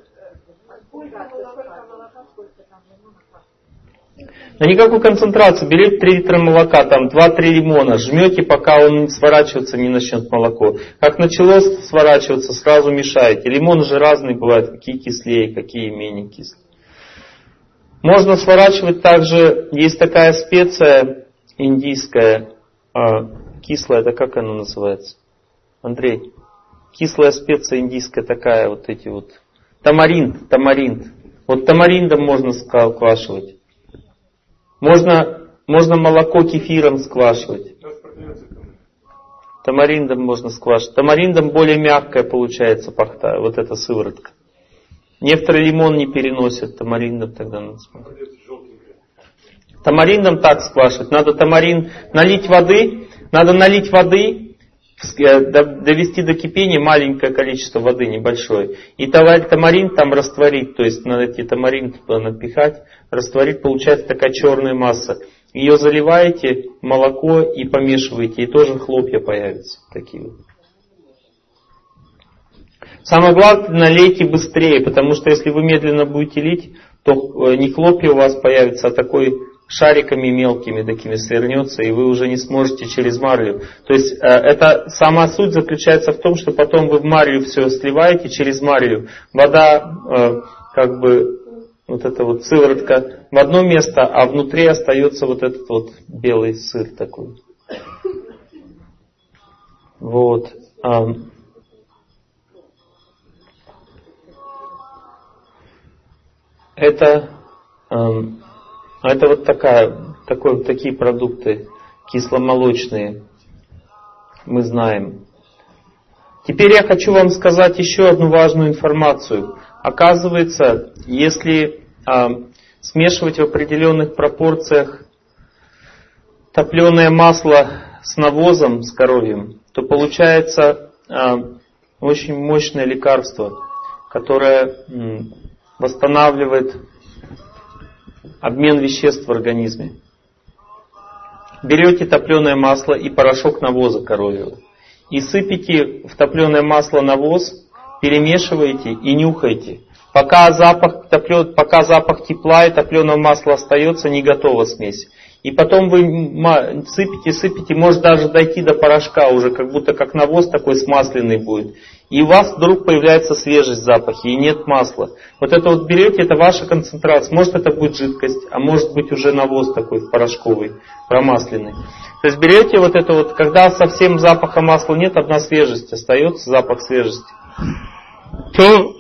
На никакую концентрацию. Берите три литра молока, там два-три лимона, жмете, пока он сворачиваться не начнет молоко. Как начало сворачиваться, сразу мешаете. Лимоны же разные бывают, какие кислее, какие менее кислые. Можно сворачивать также, есть такая специя индийская, а, кислая, это как она называется? Андрей, кислая специя индийская такая, вот эти вот. Тамаринд, тамаринд. Вот тамариндом можно сквашивать. Можно, можно молоко кефиром сквашивать. Тамариндом можно сквашивать. Тамариндом более мягкая получается пахта, вот эта сыворотка. Некоторые лимон не переносят, тамариндом тогда надо сквашивать. Тамариндом так сквашивать. Надо тамарин налить воды, надо налить воды, довести до кипения маленькое количество воды, небольшое. И тамарин там растворить, то есть надо эти тамарин туда напихать, растворить, получается такая черная масса. Ее заливаете в молоко и помешиваете, и тоже хлопья появятся. Такие вот. Самое главное, налейте быстрее, потому что если вы медленно будете лить, то не хлопья у вас появятся, а такой шариками мелкими такими свернется, и вы уже не сможете через марлю. То есть это сама суть заключается в том, что потом вы в марлю все сливаете через марлю. Вода, как бы, вот эта вот сыворотка в одно место, а внутри остается вот этот вот белый сыр такой. Вот. Это... Это вот такая, такой, такие продукты кисломолочные, мы знаем. Теперь я хочу вам сказать еще одну важную информацию. Оказывается, если а, смешивать в определенных пропорциях топленое масло с навозом, с коровьим, то получается а, очень мощное лекарство, которое м, восстанавливает обмен веществ в организме. Берете топленое масло и порошок навоза коровьего. И сыпите в топленое масло навоз, перемешиваете и нюхаете. Пока запах, топлен, пока запах тепла и топленого масла остается, не готова смесь. И потом вы сыпите, сыпите, может даже дойти до порошка уже, как будто как навоз такой смасленный будет. И у вас вдруг появляется свежесть в запахе, и нет масла. Вот это вот берете, это ваша концентрация. Может это будет жидкость, а может быть уже навоз такой порошковый, промасленный. То есть берете вот это вот, когда совсем запаха масла нет, одна свежесть остается, запах свежести, то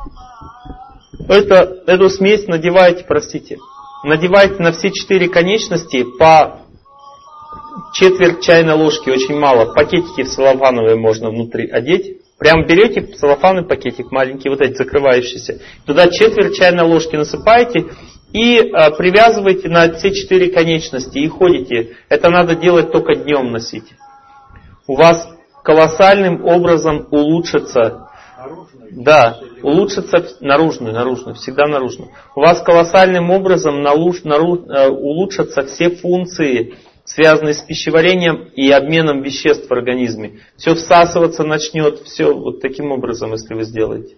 это, эту смесь надеваете, простите, надеваете на все четыре конечности по четверть чайной ложки, очень мало. Пакетики целлофановые можно внутри одеть. Прям берете целлофанный пакетик маленький, вот эти закрывающиеся. Туда четверть чайной ложки насыпаете и а, привязываете на все четыре конечности и ходите. Это надо делать только днем носить. У вас колоссальным образом улучшится... Да, улучшится наружную, наружную, всегда наружную. У вас колоссальным образом наруш, нару, улучшатся все функции, связанные с пищеварением и обменом веществ в организме. Все всасываться начнет, все вот таким образом, если вы сделаете.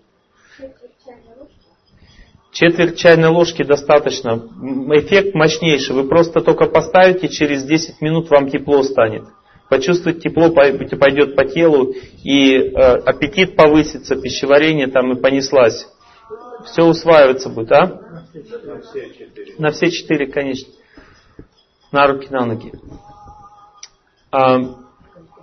Четверть чайной ложки достаточно. Эффект мощнейший. Вы просто только поставите, через десять минут вам тепло станет. Почувствовать тепло пойдет по телу, и э, аппетит повысится, пищеварение там и понеслась. Все усваиваться будет, а? На все четыре. На все четыре, конечно. На руки, на ноги. А,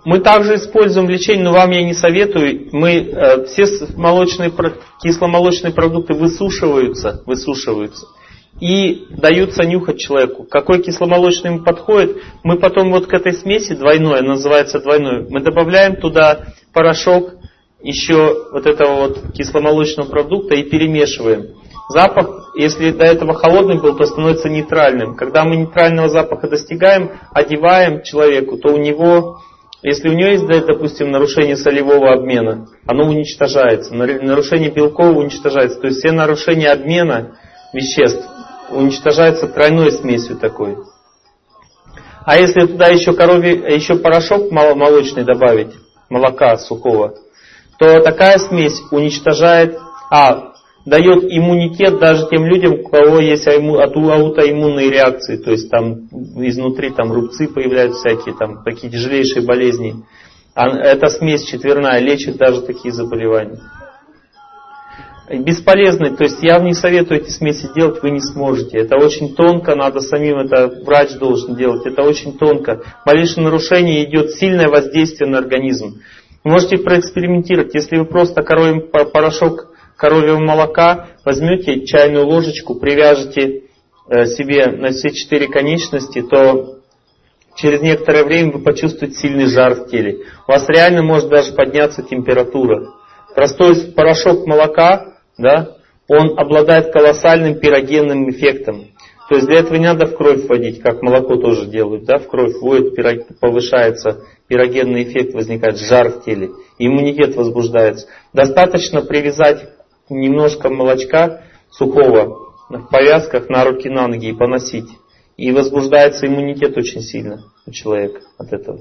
мы также используем в лечении, но вам я не советую. Мы, э, все молочные, кисломолочные продукты высушиваются, высушиваются и даются нюхать человеку. Какой кисломолочный ему подходит, мы потом вот к этой смеси двойной, она называется двойной, мы добавляем туда порошок еще вот этого вот кисломолочного продукта и перемешиваем. Запах, если до этого холодный был, то становится нейтральным. Когда мы нейтрального запаха достигаем, одеваем человеку, то у него, если у него есть, допустим, нарушение солевого обмена, оно уничтожается. Нарушение белкового уничтожается. То есть все нарушения обмена веществ уничтожаются тройной смесью такой. А если туда еще коровий, еще порошок молочный добавить, молока сухого, то такая смесь уничтожает, а дает иммунитет даже тем людям, у кого есть аутоиммунные реакции, то есть там изнутри там рубцы появляются всякие, там такие тяжелейшие болезни. А эта смесь четверная лечит даже такие заболевания. Бесполезный, то есть я вам не советую эти смеси делать, вы не сможете. Это очень тонко, надо самим, это врач должен делать, это очень тонко. Малейшее нарушение идет сильное воздействие на организм. Вы можете проэкспериментировать, если вы просто коровий порошок коровьего молока возьмете чайную ложечку, привяжете себе на все четыре конечности, то через некоторое время вы почувствуете сильный жар в теле. У вас реально может даже подняться температура. Простой порошок молока, да, он обладает колоссальным пирогенным эффектом. То есть для этого не надо в кровь вводить, как молоко тоже делают, да, в кровь вводят, повышается пирогенный эффект, возникает жар в теле, иммунитет возбуждается. Достаточно привязать немножко молочка сухого в повязках на руки, на ноги и поносить. И возбуждается иммунитет очень сильно у человека от этого.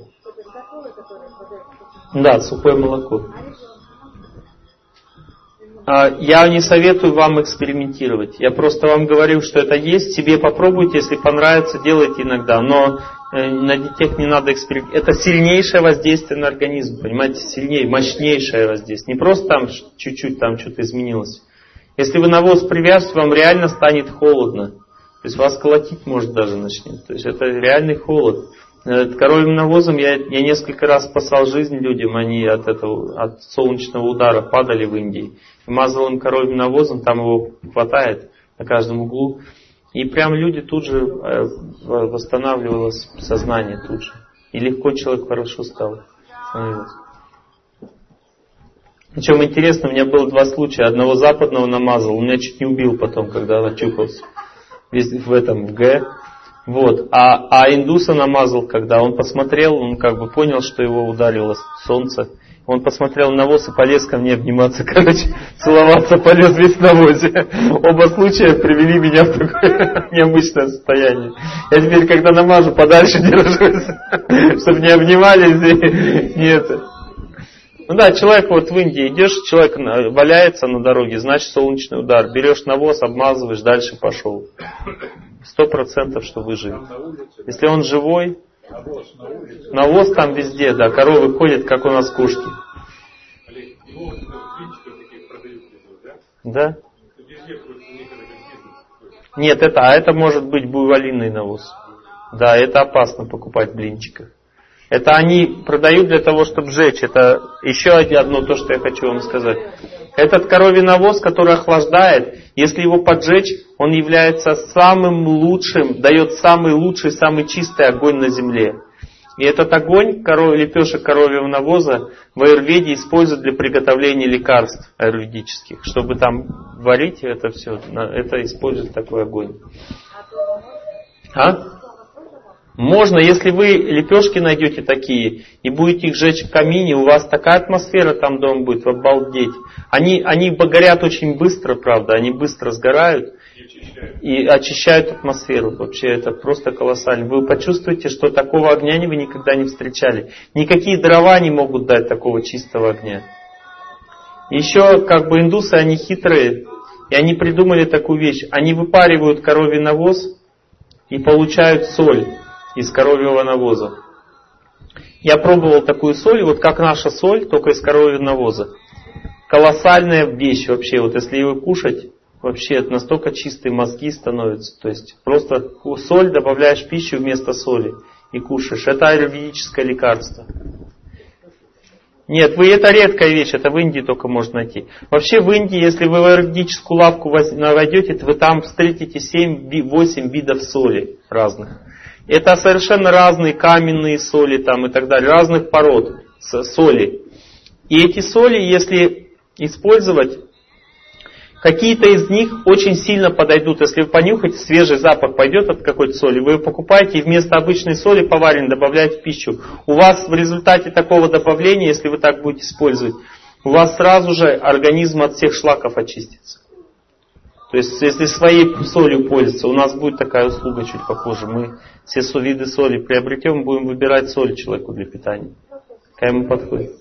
Да, сухое молоко. Я не советую вам экспериментировать. Я просто вам говорю, что это есть. Себе попробуйте, если понравится, делайте иногда. Но на детях не надо экспериментировать. Это сильнейшее воздействие на организм. Понимаете, сильнее, мощнейшее воздействие. Не просто там чуть-чуть там что-то изменилось. Если вы навоз привяжете, вам реально станет холодно. То есть вас колотить может даже начнет. То есть это реальный холод. Коровьим навозом я, я несколько раз спасал жизнь людям, они от этого, от солнечного удара падали в Индии. Мазал им коровьим навозом, там его хватает на каждом углу. И прям люди тут же восстанавливалось сознание тут же. И легко человек хорошо стал. Причем интересно, у меня было два случая. Одного западного намазал, он меня чуть не убил потом, когда очухался. В этом, в Г. Вот. А, а индуса намазал, когда он посмотрел, он как бы понял, что его ударило солнце. Он посмотрел на навоз и полез ко мне обниматься, короче, целоваться полез весь в навозе. Оба случая привели меня в такое необычное состояние. Я теперь, когда намажу, подальше держусь, чтобы не обнимались и не это. Ну да, человек вот в Индии, идешь, человек валяется на дороге, значит солнечный удар. Берешь навоз, обмазываешь, дальше пошел. Сто процентов, что выживет. Если он живой, навоз там везде, да, коровы ходят, как у нас кошки. Да? Нет, это, а это может быть буйволиный навоз. Да, это опасно покупать в блинчиках. Это они продают для того, чтобы сжечь. Это еще одно то, что я хочу вам сказать. Этот коровий навоз, который охлаждает, если его поджечь, он является самым лучшим, дает самый лучший, самый чистый огонь на земле. И этот огонь, коров, лепешек коровьего навоза, в аюрведе используют для приготовления лекарств аюрведических. Чтобы там варить это все, это используют такой огонь. А? Можно, если вы лепешки найдете такие и будете их жечь в камине, у вас такая атмосфера там дома будет, обалдеть. Они, они горят очень быстро, правда, они быстро сгорают и очищают атмосферу. Вообще это просто колоссально. Вы почувствуете, что такого огня вы никогда не встречали. Никакие дрова не могут дать такого чистого огня. Еще как бы индусы, они хитрые, и они придумали такую вещь. Они выпаривают коровий навоз и получают соль из коровьего навоза. Я пробовал такую соль, вот как наша соль, только из коровьего навоза. Колоссальная вещь вообще, вот если его кушать, вообще это настолько чистые мозги становятся. То есть просто соль добавляешь в пищу вместо соли и кушаешь. Это аюрведическое лекарство. Нет, вы, это редкая вещь, это в Индии только можно найти. Вообще в Индии, если вы в аюрведическую лавку войдете, то вы там встретите семь-восемь видов соли разных. Это совершенно разные каменные соли там, и так далее, разных пород соли. И эти соли, если использовать, какие-то из них очень сильно подойдут. Если вы понюхаете, свежий запах пойдет от какой-то соли, вы ее покупаете и вместо обычной соли поваренной добавляете в пищу. У вас в результате такого добавления, если вы так будете использовать, у вас сразу же организм от всех шлаков очистится. То есть, если своей солью пользоваться, у нас будет такая услуга чуть попозже. Мы все виды соли приобретем, будем выбирать соль человеку для питания. Какая ему подходит.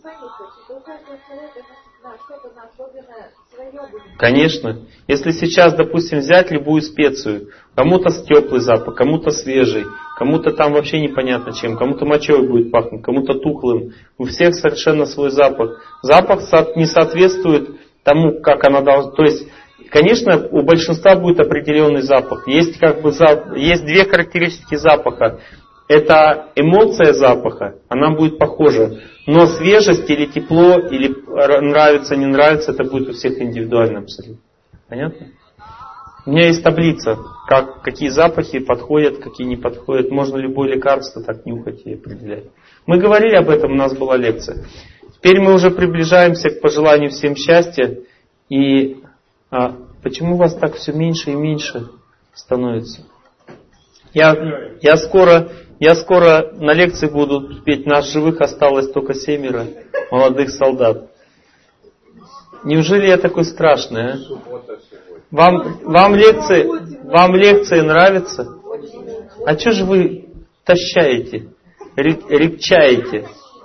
Конечно. Если сейчас, допустим, взять любую специю, кому-то теплый запах, кому-то свежий, кому-то там вообще непонятно чем, кому-то мочой будет пахнуть, кому-то тухлым. У всех совершенно свой запах. Запах не соответствует тому, как она должна... То есть, конечно, у большинства будет определенный запах. Есть, как бы, есть две характеристики запаха. Это эмоция запаха, она будет похожа. Но свежесть или тепло, или нравится, не нравится, это будет у всех индивидуально абсолютно. Понятно? У меня есть таблица, как, какие запахи подходят, какие не подходят. Можно любое лекарство так нюхать и определять. Мы говорили об этом, у нас была лекция. Теперь мы уже приближаемся к пожеланию всем счастья. И а, почему у вас так все меньше и меньше становится? Я, я, скоро, я скоро на лекции буду петь «Нас живых осталось только семеро молодых солдат». Неужели я такой страшный, а? Вам, вам, лекции, вам лекции нравятся? А что же вы тащаете, репчаете?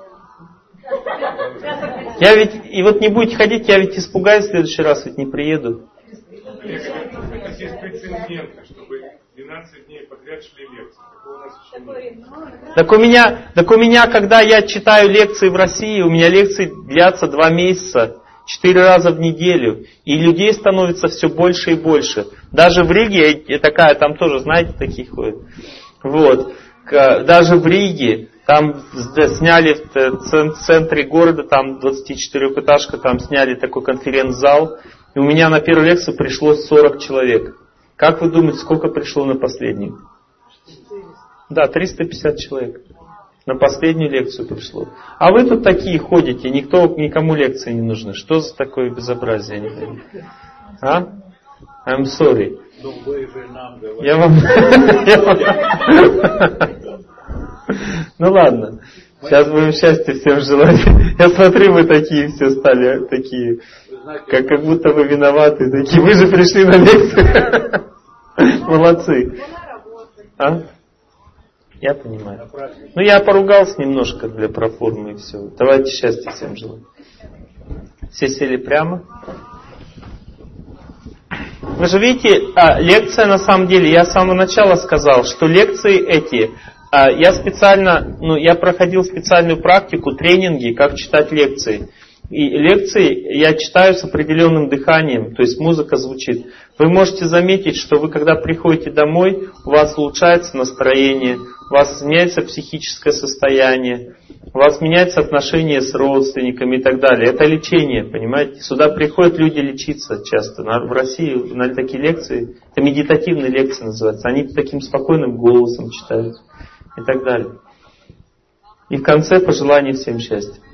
Я ведь, и вот не будете ходить, я ведь испугаюсь в следующий раз, ведь не приеду. Это здесь прецеденты, чтобы двенадцать дней подряд шли лекции. Такого у нас еще нет. Так у меня, так у меня, когда я читаю лекции в России, у меня лекции длятся два месяца, четыре раза в неделю. И людей становится все больше и больше. Даже в Риге, я такая, там тоже, знаете, такие ходят. Вот. Даже в Риге, там сняли в центре города, там двадцатичетырёхэтажка, там сняли такой конференц-зал. И у меня на первую лекцию пришло сорок человек. Как вы думаете, сколько пришло на последнюю? Да, триста пятьдесят человек. На последнюю лекцию пришло. А вы тут такие ходите, никто, никому лекции не нужны. Что за такое безобразие? Не знаю. А? I'm sorry. Я вам... Ну ладно. Сейчас будем счастья всем желать. Я смотрю, вы такие все стали, такие, как, как будто вы виноваты. Такие, вы же пришли на лекцию. Молодцы. А? Я понимаю. Ну, я поругался немножко для проформы и все. Давайте счастья всем желаю. Все сели прямо. Вы же видите, а, лекция на самом деле, я с самого начала сказал, что лекции эти, а, я специально, ну, я проходил специальную практику, тренинги, как читать лекции. И лекции я читаю с определенным дыханием, то есть музыка звучит. Вы можете заметить, что вы, когда приходите домой, у вас улучшается настроение, у вас меняется психическое состояние, у вас меняется отношение с родственниками и так далее. Это лечение, понимаете? Сюда приходят люди лечиться часто. В России на такие лекции, это медитативные лекции называются, они таким спокойным голосом читают и так далее. И в конце пожелание всем счастья.